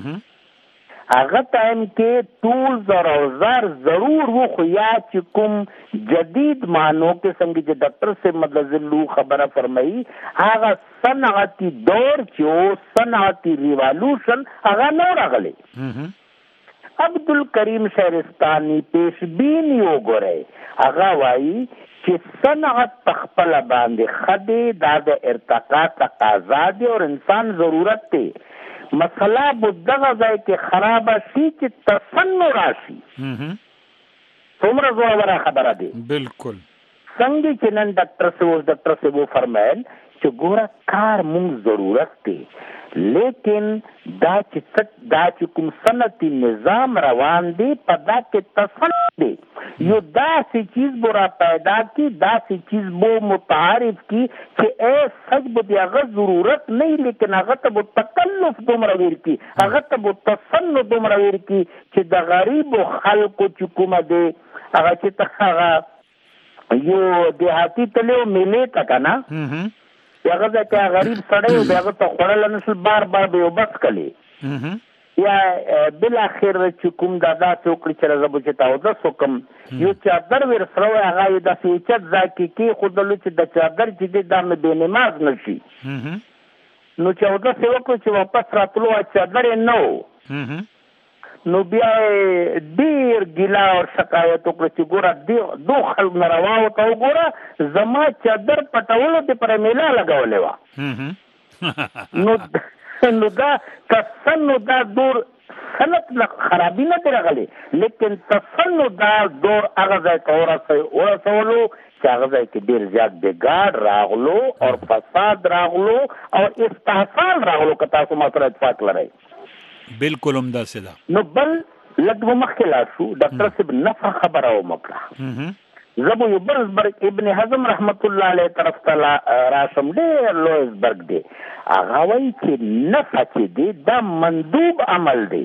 هغه ټایم کې ټولز او اوزار ضرور وو خو یا چې کوم جدید معنو کې څنګه چې ډاکټر صاحب مدلزلو خبره فرمایي هغه صنعتي دور چې صنعتي ریوالوشن هغه نه راغلی. عبدالکریم شهرستانی پیشبینی وګورئ هغه وایي چې صنعت په خپله باندې ښه دی دا د ارتقا تقاضا دی او انسان ضرورت دی. مسله به دغه ځای کې خرابه شي چې تصنع راشي. څومره زوروره خبره دی. بالکل څنګه چې نن ډاکټر صاحب ډاکټر صاحب فرمایل چې ګوره کار مونږ ضرورت دی، لیکن دا چې دا چې کوم صنعتي نظام روان دی په دا کې تصنع دی، یو داسې چیز به را پیدا کی، داسې چیز به متعارف کی چې اے سچ به د هغه ضرورت نه وي، لیکن هغه ته به تکلف دومره ویر کی، هغه ته به تصنع دومره ویر کی چې د غریبو خلکو چې کومه دی هغه چې هغه یو دیهاتي تلو میلې ته که نه هغه ځای کې غریب سړی و هغه ته خوړلی نشل، بار بار به یې وبس کړلې، یا بالاخر چې کوم دا داسې وکړي چې زه به چې تاودس وکړم، یو چادر ور سره وی هغه یې داسې اوچت ځای کې کېښودلو چې د چادر چې دی دا مې بې نماز نه شي، نو چې اودس یې وکړو چې واپس راتلو چادر یې نه و، نو بیا ډېر ګیله او شکایت وکړه چې ګوره دو خلک ناروا ورته وګوره زما چادر پټولو دې پر میله لګولې وه، نو نو دا تصنع دا دور صنعت خرابي نه دی راغلی، لیکن تصنع دا دور هغه ځای ته ورسولو چې هغه ځای کې ډېر زیات بګاډ راغلو او فساد راغلو او استحصال راغلو که تاسو ما سره اتفاق لرئ. بالکل همداسې ده. نو بل لږ به مخکې لاړ شو، ډاکټر صاحب نفع خبره ومکړه، زه به یو برزبرګ ابن حزم رحمت الله علیه طرف ته راشم، ډېر لویزبرګ دی، هغه وایي چې نفع چې دی دا مندوب عمل دی.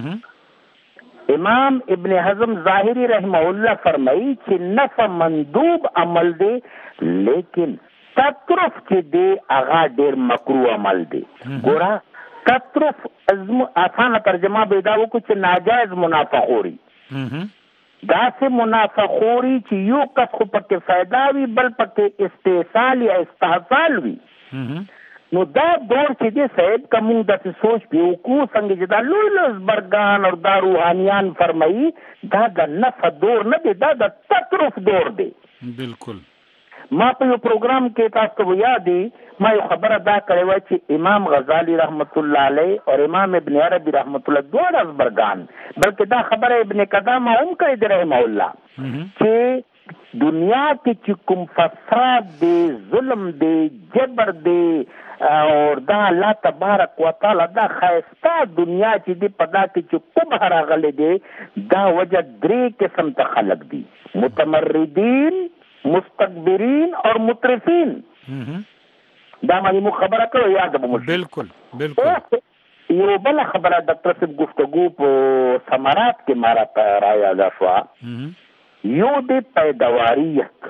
امام ابن حزم ظاهری رحمه الله فرمایي چې نفع مندوب عمل دی، لیکن تطرف چې دی هغه ډېر مکروه عمل دی. ګوره تطرف آسانه ترجمه به دا وکړو چې ناجایز منافعخوري، داسې منافعخوري چې یو کس خو پکې فایده وي بل پکې استحصال یا استحصال وي، نو دا دور چې دی صاحب که مونږ داسې سوچ پې وکړو څنګه چې دا لوی لوی زبرګان او دا روحانیان فرمایي دا د نفع دور نه دی، دا د تطرف دور دی. بالکل. ما په یو پروګرام کې تاسو ته یاد دی ما یو خبره دا کړې وه چې امام غزالی رحمت الله علیه او امام ابن عربي رحمت الله دواړه ازبرګان، بلکې دا خبره ابن قدامه هم کړې دی رحمه الله چې دنیا کې چې کوم فساد دی، ظلم دی، جبر دی او دا الله تبارک وتعالی دا ښایسته دنیا چې دی په دا کې چې قبح راغلی دی دا وجه درې قسم ته خلک دي، متمردین، مستكبرین اور مترفین. دا باندې مو خبره کړو یاد به مو. بالکل بالکل. یو بل خبره ډاکټر صاحب گفتگو په ثمرات کې مارا ته را یاد شوه، یو د پیداواریت،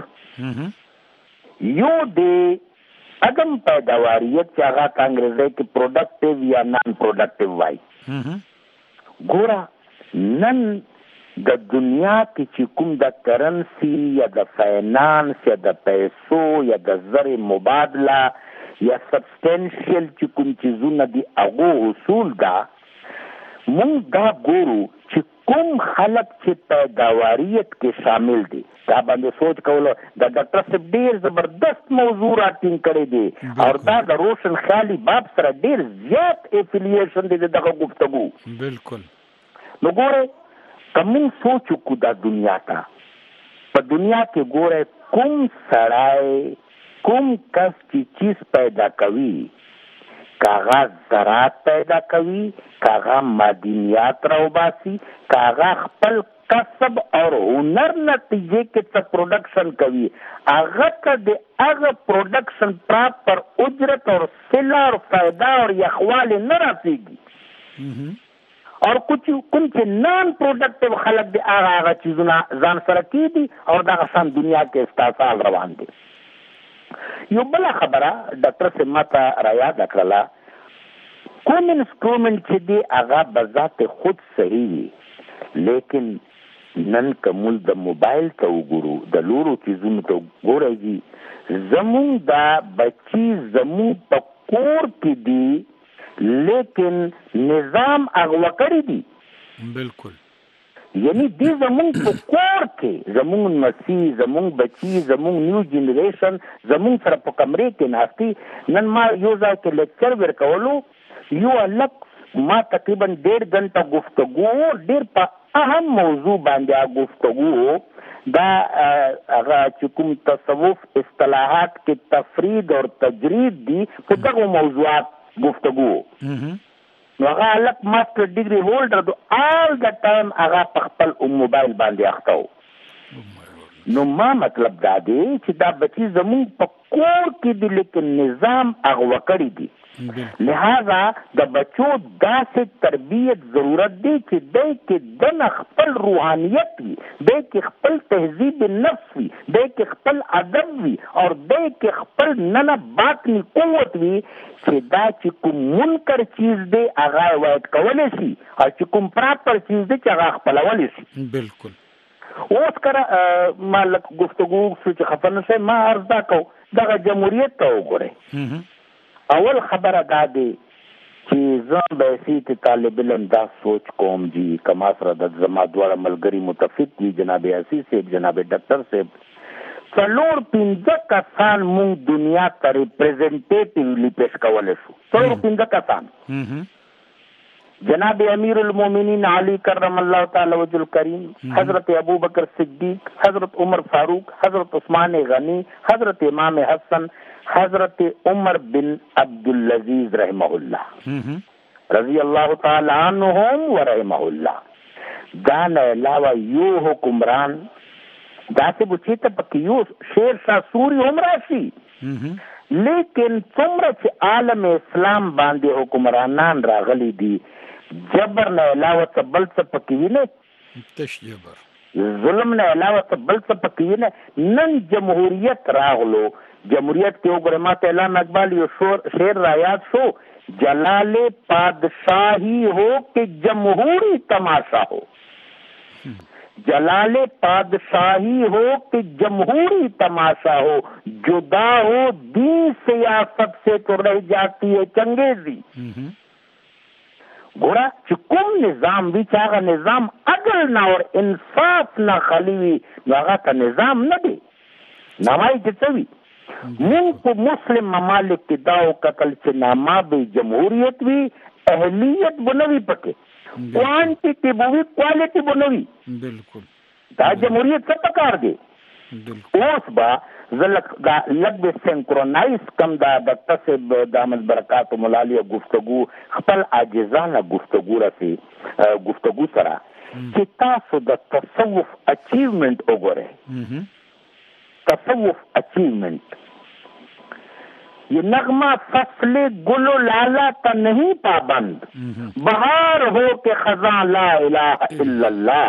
یو د عدم پیداواریت چې هغه په انګریزي کې پروډکټیو یا نان پروډکټیو وایي. ګوره نن د دنیا کې چې کوم د کرنسي یا د فاینانس یا د پیسو یا د زر مبادله یا سبسټنشل چې کوم چیزونه دي هغو اصول ده، مونږ دا ګورو چې کوم خلک چې پیداواریت کې شامل دي دا باندې سوچ کولو د ډاکټر صاحب ډېر زبردست موضوع راټینګ کړی دی او دا د روشن خیالي باب سره ډېر زیات افیلیشن دی دغه گفتگو. بالکل. نو ګوره که مونږ سوچ وکړو دا دنیا ته، په دنیا کې ګوره کوم سړی کوم کس چې چیز پیدا کوي، که هغه زراعت پیدا کوي، که هغه معدنیات راوباسي، که هغه خپل کسب اور هنر نتیجې کې څه پروډکشن کوي، هغه ته د هغه پروډکشن پراپر اجرت اور صله اور فایده اور یخوالی نه رسېږي. اور کچھ کوم چې نان پروډکټیو خلک دي هغه هغه چیزونه ځان سره کېدي او دغه شان دنیا کې استحصال روان دي. یو بله خبره ډاکټر صاحب ما ته را یاده کړله، کوم انسټرومنټ چې دی هغه بذات خود صحیح وي، لیکن نن که مونږ د موبایل ته وګورو، د لورو چیزونو ته وګورئ، زمونږ دا بچي زمونږ په کور کې دي لیکن نظام اغوا کړی دی. بالکل. یعنی دی زمونږ په کور کې زمونږ نسی، زمونږ بچي، زمونږ نیو جنریشن زمونږ سره په کمرې کې ناستي. نن ما یو ځای کې لیکچر ورکولو، یو هلک ما تقریبا ډېر غنټه گفتگو، ډېر په اهم موضوع باندې گفتگو، دا هغه چې کوم تصوف اصطلاحات کې تفرید او تجرید دي په دغه موضوعات گفتگو نو هغه الک ماستر ډیګري هولډر دو آل د ټایم هغه په خپل موبایل باندې اخته وو نو ما مطلب دا دی چې دا بچي زموږ په کور کې دي لیکن نظام هغه وکړي دي لہذا د بچو داسې تربیت ضرورت دی چې دی کې دنه خپل روحانیت وي دی کې خپل تهذیب نفس وي دی کې خپل ادب وي او دی کې خپل ننه باطنی قوت وي چې دا چې کوم منکر چیز دی هغه وایټ کولی شي او چې کوم پراپر چیز دی چې هغه خپلولی شي بالکل اوس کره ما لک گفتگو سو چې خفه نه شي ما عرض دا کو دغه جمهوریت ته وګورئ اول خبره دا دی چې زه به سیت طالب علم دا سوچ کوم جی کما سره د زما دواړه ملګري متفق دي جناب عزیز صاحب جناب ډاکټر صاحب څلور پنځه کسان مونږ دنیا ته ریپرزنټیټیولی پیش کولی شو څلور پنځه کسان جناب امیر المومنین علی کرم الله تعالی وجه الکریم حضرت ابو بکر صدیق حضرت عمر فاروق حضرت عثمان غنی حضرت امام حسن حضرت عمر بن عبدالعزیز رحمہ اللہ رضی اللہ تعالی عنہم و رحمہ اللہ دا نه علاوه یو حکمران داسې بچی ته پکې یو شیر شاه سوری هم راشي لیکن څومره چې عالم اسلام باندې حکمرانان راغلي دي جبر نه علاوه څه بل څه پکې وي نه تش جبر ظلم نه علاوه څه بل څه پکې وي نه نن جمهوریت راغلو جمهوریت کې وګورئ ما ته علامه اقبال یو شعر را یاد شو جلال پادشاہی ہو کہ جمہوری تماشا ہو جلال پادشاہی ہو کہ جمہوری تماشا ہو جدا ہو دین سیاست سے تو رہ جاتی ہے چنگیزی گوڑا چې کوم نظام وی چې هغه نظام عدل نه اور انصاف نه خالی وي نو هغه ته نظام نه دی نوای چې څه وي مونږ په مسلم ممالک کې دا وکتل چې ناماب جمهوریت وي اهلیت به نه وي پکې کوانټیټي به وي کوالټي به نه وي بالکل دا جمهوریت څه پکار دی اوس به زه لږ د سینکرونایز کم دا ډاکټر صاحب دامت برکات ملالیه گفتگو خپل عاجزانه گفتگو رسي گفتگو سره چې تاسو د تصوف اچیومنٹ وګورئ تصوف اچیومنٹ یہ نغمہ فصل گل و لالا کا نہیں پابند بہار ہو کے خزاں لا الہ الا اللہ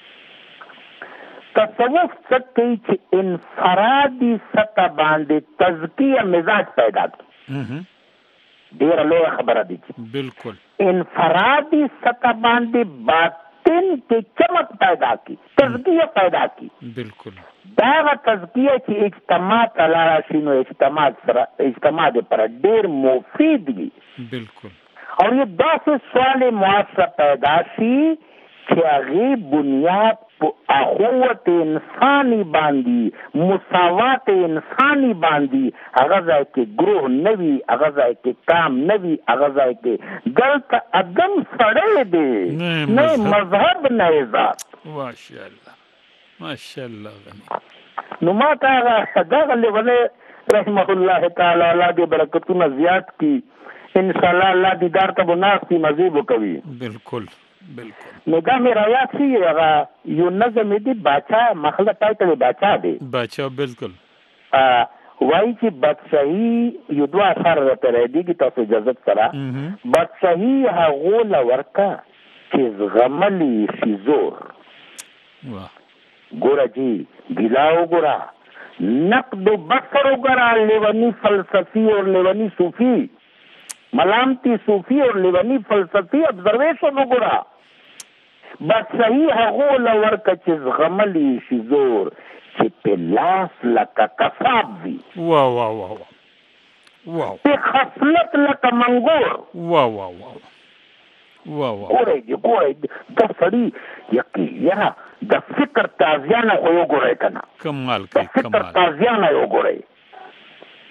تصوف سکی چې انفرادی سطح باندې تزکیه مزاج پیدا کی ډیره لویه خبره دي بالکل انفرادی سطح باندې باطن کې چمک پیدا کی تزکیه پیدا کی بالکل دا تزکیه چې اجتماع تلاره شي نو اجتماع سره اجتماع د پر ډیر مفید وي بالکل او یو داسې سوال معاصره پیدا شي چې هغه بنیاد په اخوت انساني باندې مساوات انساني باندې هغه ځای کې ګروه نوي هغه ځای کې کام نوي هغه ځای کې دلته ادم سړی دی نه مذهب نه ذات ماشاءالله ماشاءالله غني نو ما ته دغه لېوله رحمه الله تعالی الله دې برکتونه زیات کی ان شاء الله الله دې دار ته بناستي مزيب کوي بالکل بالکل نو دا مې رايات شي هغه یو نظم دی باچا مخله ټایټل باچا دی باچا بالکل ا وای چې بادشاہي یو دوه اثر راته دی کی تاسو اجازه سره بادشاہي هغه لورکا چې زغملی شي زور واه ګورا جی ګلاو ګورا نقد بصر ګورا لیونی فلسفی اور لیونی صوفی ملامتی صوفی اور لیونی فلسفی ابزرویشن ګورا بس صحیح هغه لور کچ زغملی شي زور چې په لاس لکه کساب وي وا وا وا وا په خصلت لکه منګور وا وا وا وا وا ګورې دی ګورې د سړی یقینا د فکر تازیانه خو یو ګورې کنه کمال کوي کمال فکر تازیانه یو ګورې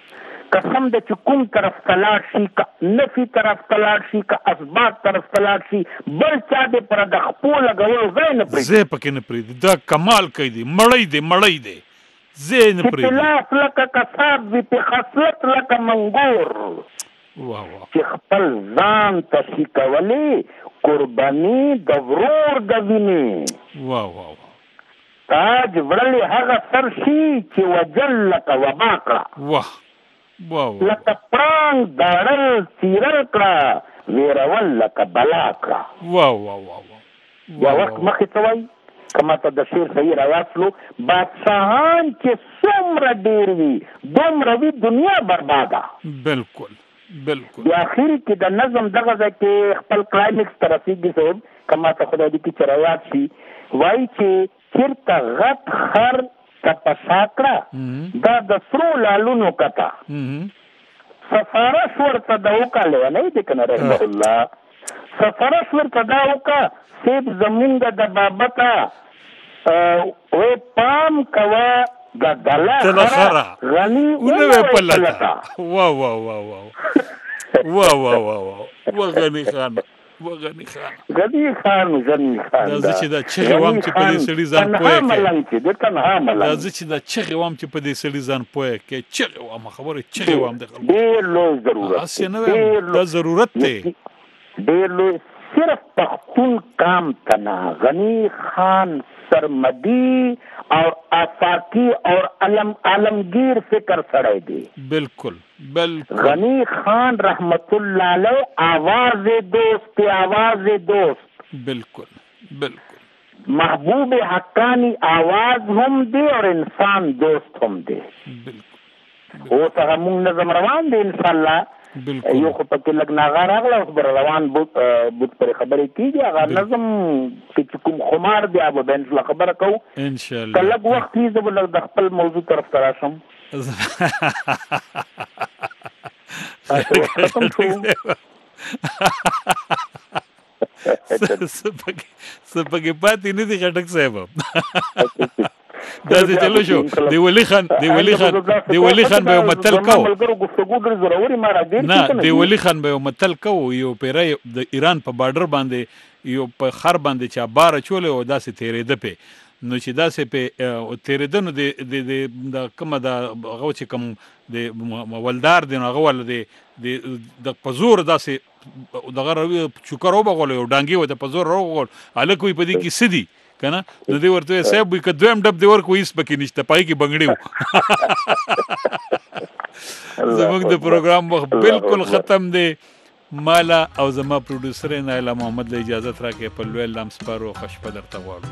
قسم د چې کوم طرف ته لاړ شي که نفي طرف ته لاړ شي که اثبات طرف ته لاړ شي بل چا دې پر د خپو لګولو ځای نه پرېږدي ځای پکې نه پرېږدي دا کمال کوي دی مړی دی مړی دی ځای نه پرېږدي چې لاس لکه کساب وي پې خصلت لکه منګور چې خپل ځان ته شي کولی قرباني د ورور د وینې واه واه تاج وړلې هغه سر شي چې وجل لکه وبا کړه واه واه لکه پړانګ داړل څیرل کړه ویرول لکه بلا کړه واه واه واه یا وخت مخکې څه وایي که ماته د شعر صحیح راواخلو بادشاهان چې څومره ډېر وي دومره وي دنیا برباده بالکل بالکل بیا اخر کې د نظم دغه ځای کې خپل کلایمکس ته رسېږي صاحب که ماته خدای دې کې چې روایت شي وایي چې چېرته غټ خر ته په شا کړه دا د سرو لالونو کته سفارش ورته د وکړه لیونی دی که نه رحمه الله سفارش ورته دا وکړه سیب زمونږ د بابته وی پام کوه گدلا خرا غنی اونوے پلتا واو واو واو واو واو واو واو وغنی خان وغنی خان غنی خان غنی خان دا چې دا چغې وام چې په دې سړي ځان پوهه کې دا چې دا چغې وام چې په دې سړي ځان پوهه کې چغې وام خبره چغې وام د خلکو ډېر لوی ضرورت اسې نه دا ضرورت دی ډېر لوی صرف پختون کام تنا غنی خان سرمدی اور آفاقی اور علم عالمگیر فکر سڑے دی بالکل بالکل غنی خان رحمت اللہ علیہ آواز دوست آواز دوست بالکل بالکل محبوب حقانی آواز ہم دے اور انسان دوست ہم دے بالکل وہ تو ہم نظم روان دے انشاءاللہ یو خو پکې لږ ناغه راغله اوس به روان بوت پرې خبرې کېږي هغه نظم کې چې کوم خمار دی هغه به انشاءالله خبره کوو انشاءالله که لږ وخت وي زه به لږ د خپل موضوع طرف ته راشم ختم شو څه پکې پاتې نه دي خټک صاحب دا دې چلو شو دی ولی خان دی ولی خان دی ولی خان به متل کو نه دی ولی خان به متل کو یو پیره د ایران په بارډر باندې یو په خر باندې چا بار چولې او داسې تیرېده په نو چې داسې په تیرېده نو د د کومه د هغه چې کوم د ولدار دی نو هغه ول د د پزور داسې دغه چوکر وبغول یو ډانګي و د پزور وغول الک وي په دې کې سدي کنه نو دی ورته صاحب وي که دویم ډب دی ورکو هیڅ پکې نشته پای کې بنګړي و زموږ د پروګرام وخت بالکل ختم دی مالا او زما پروډوسر نایله محمد له اجازه راکې په لوی لام سپارو خوشپه درته غواړو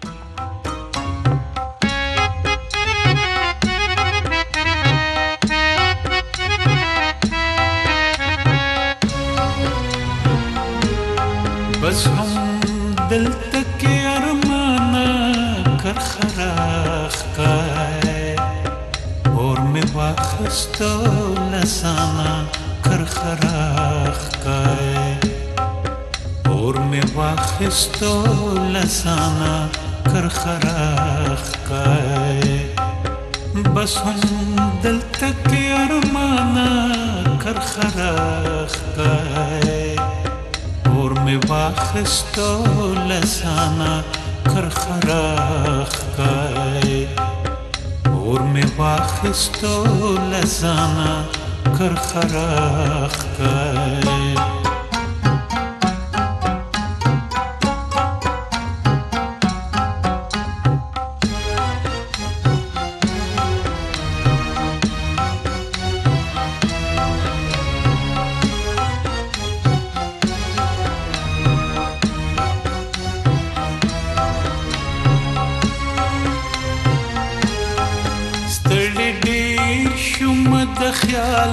بس هم دلته کې ارمانا کر خراخ کای اور می واخستو لسانا کر خراخ کای اور می واخستو لسانا کر خراخ کای بس هم دلته کې ارمانا کر خراخ کای اور می واخستو لسانا کر خراخ کای اور می واخستو لسانا کر خراخ کای خیال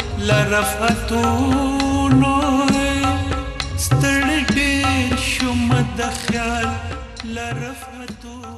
لرفتونو ستړي ډېر شوم د خیال لرفتونو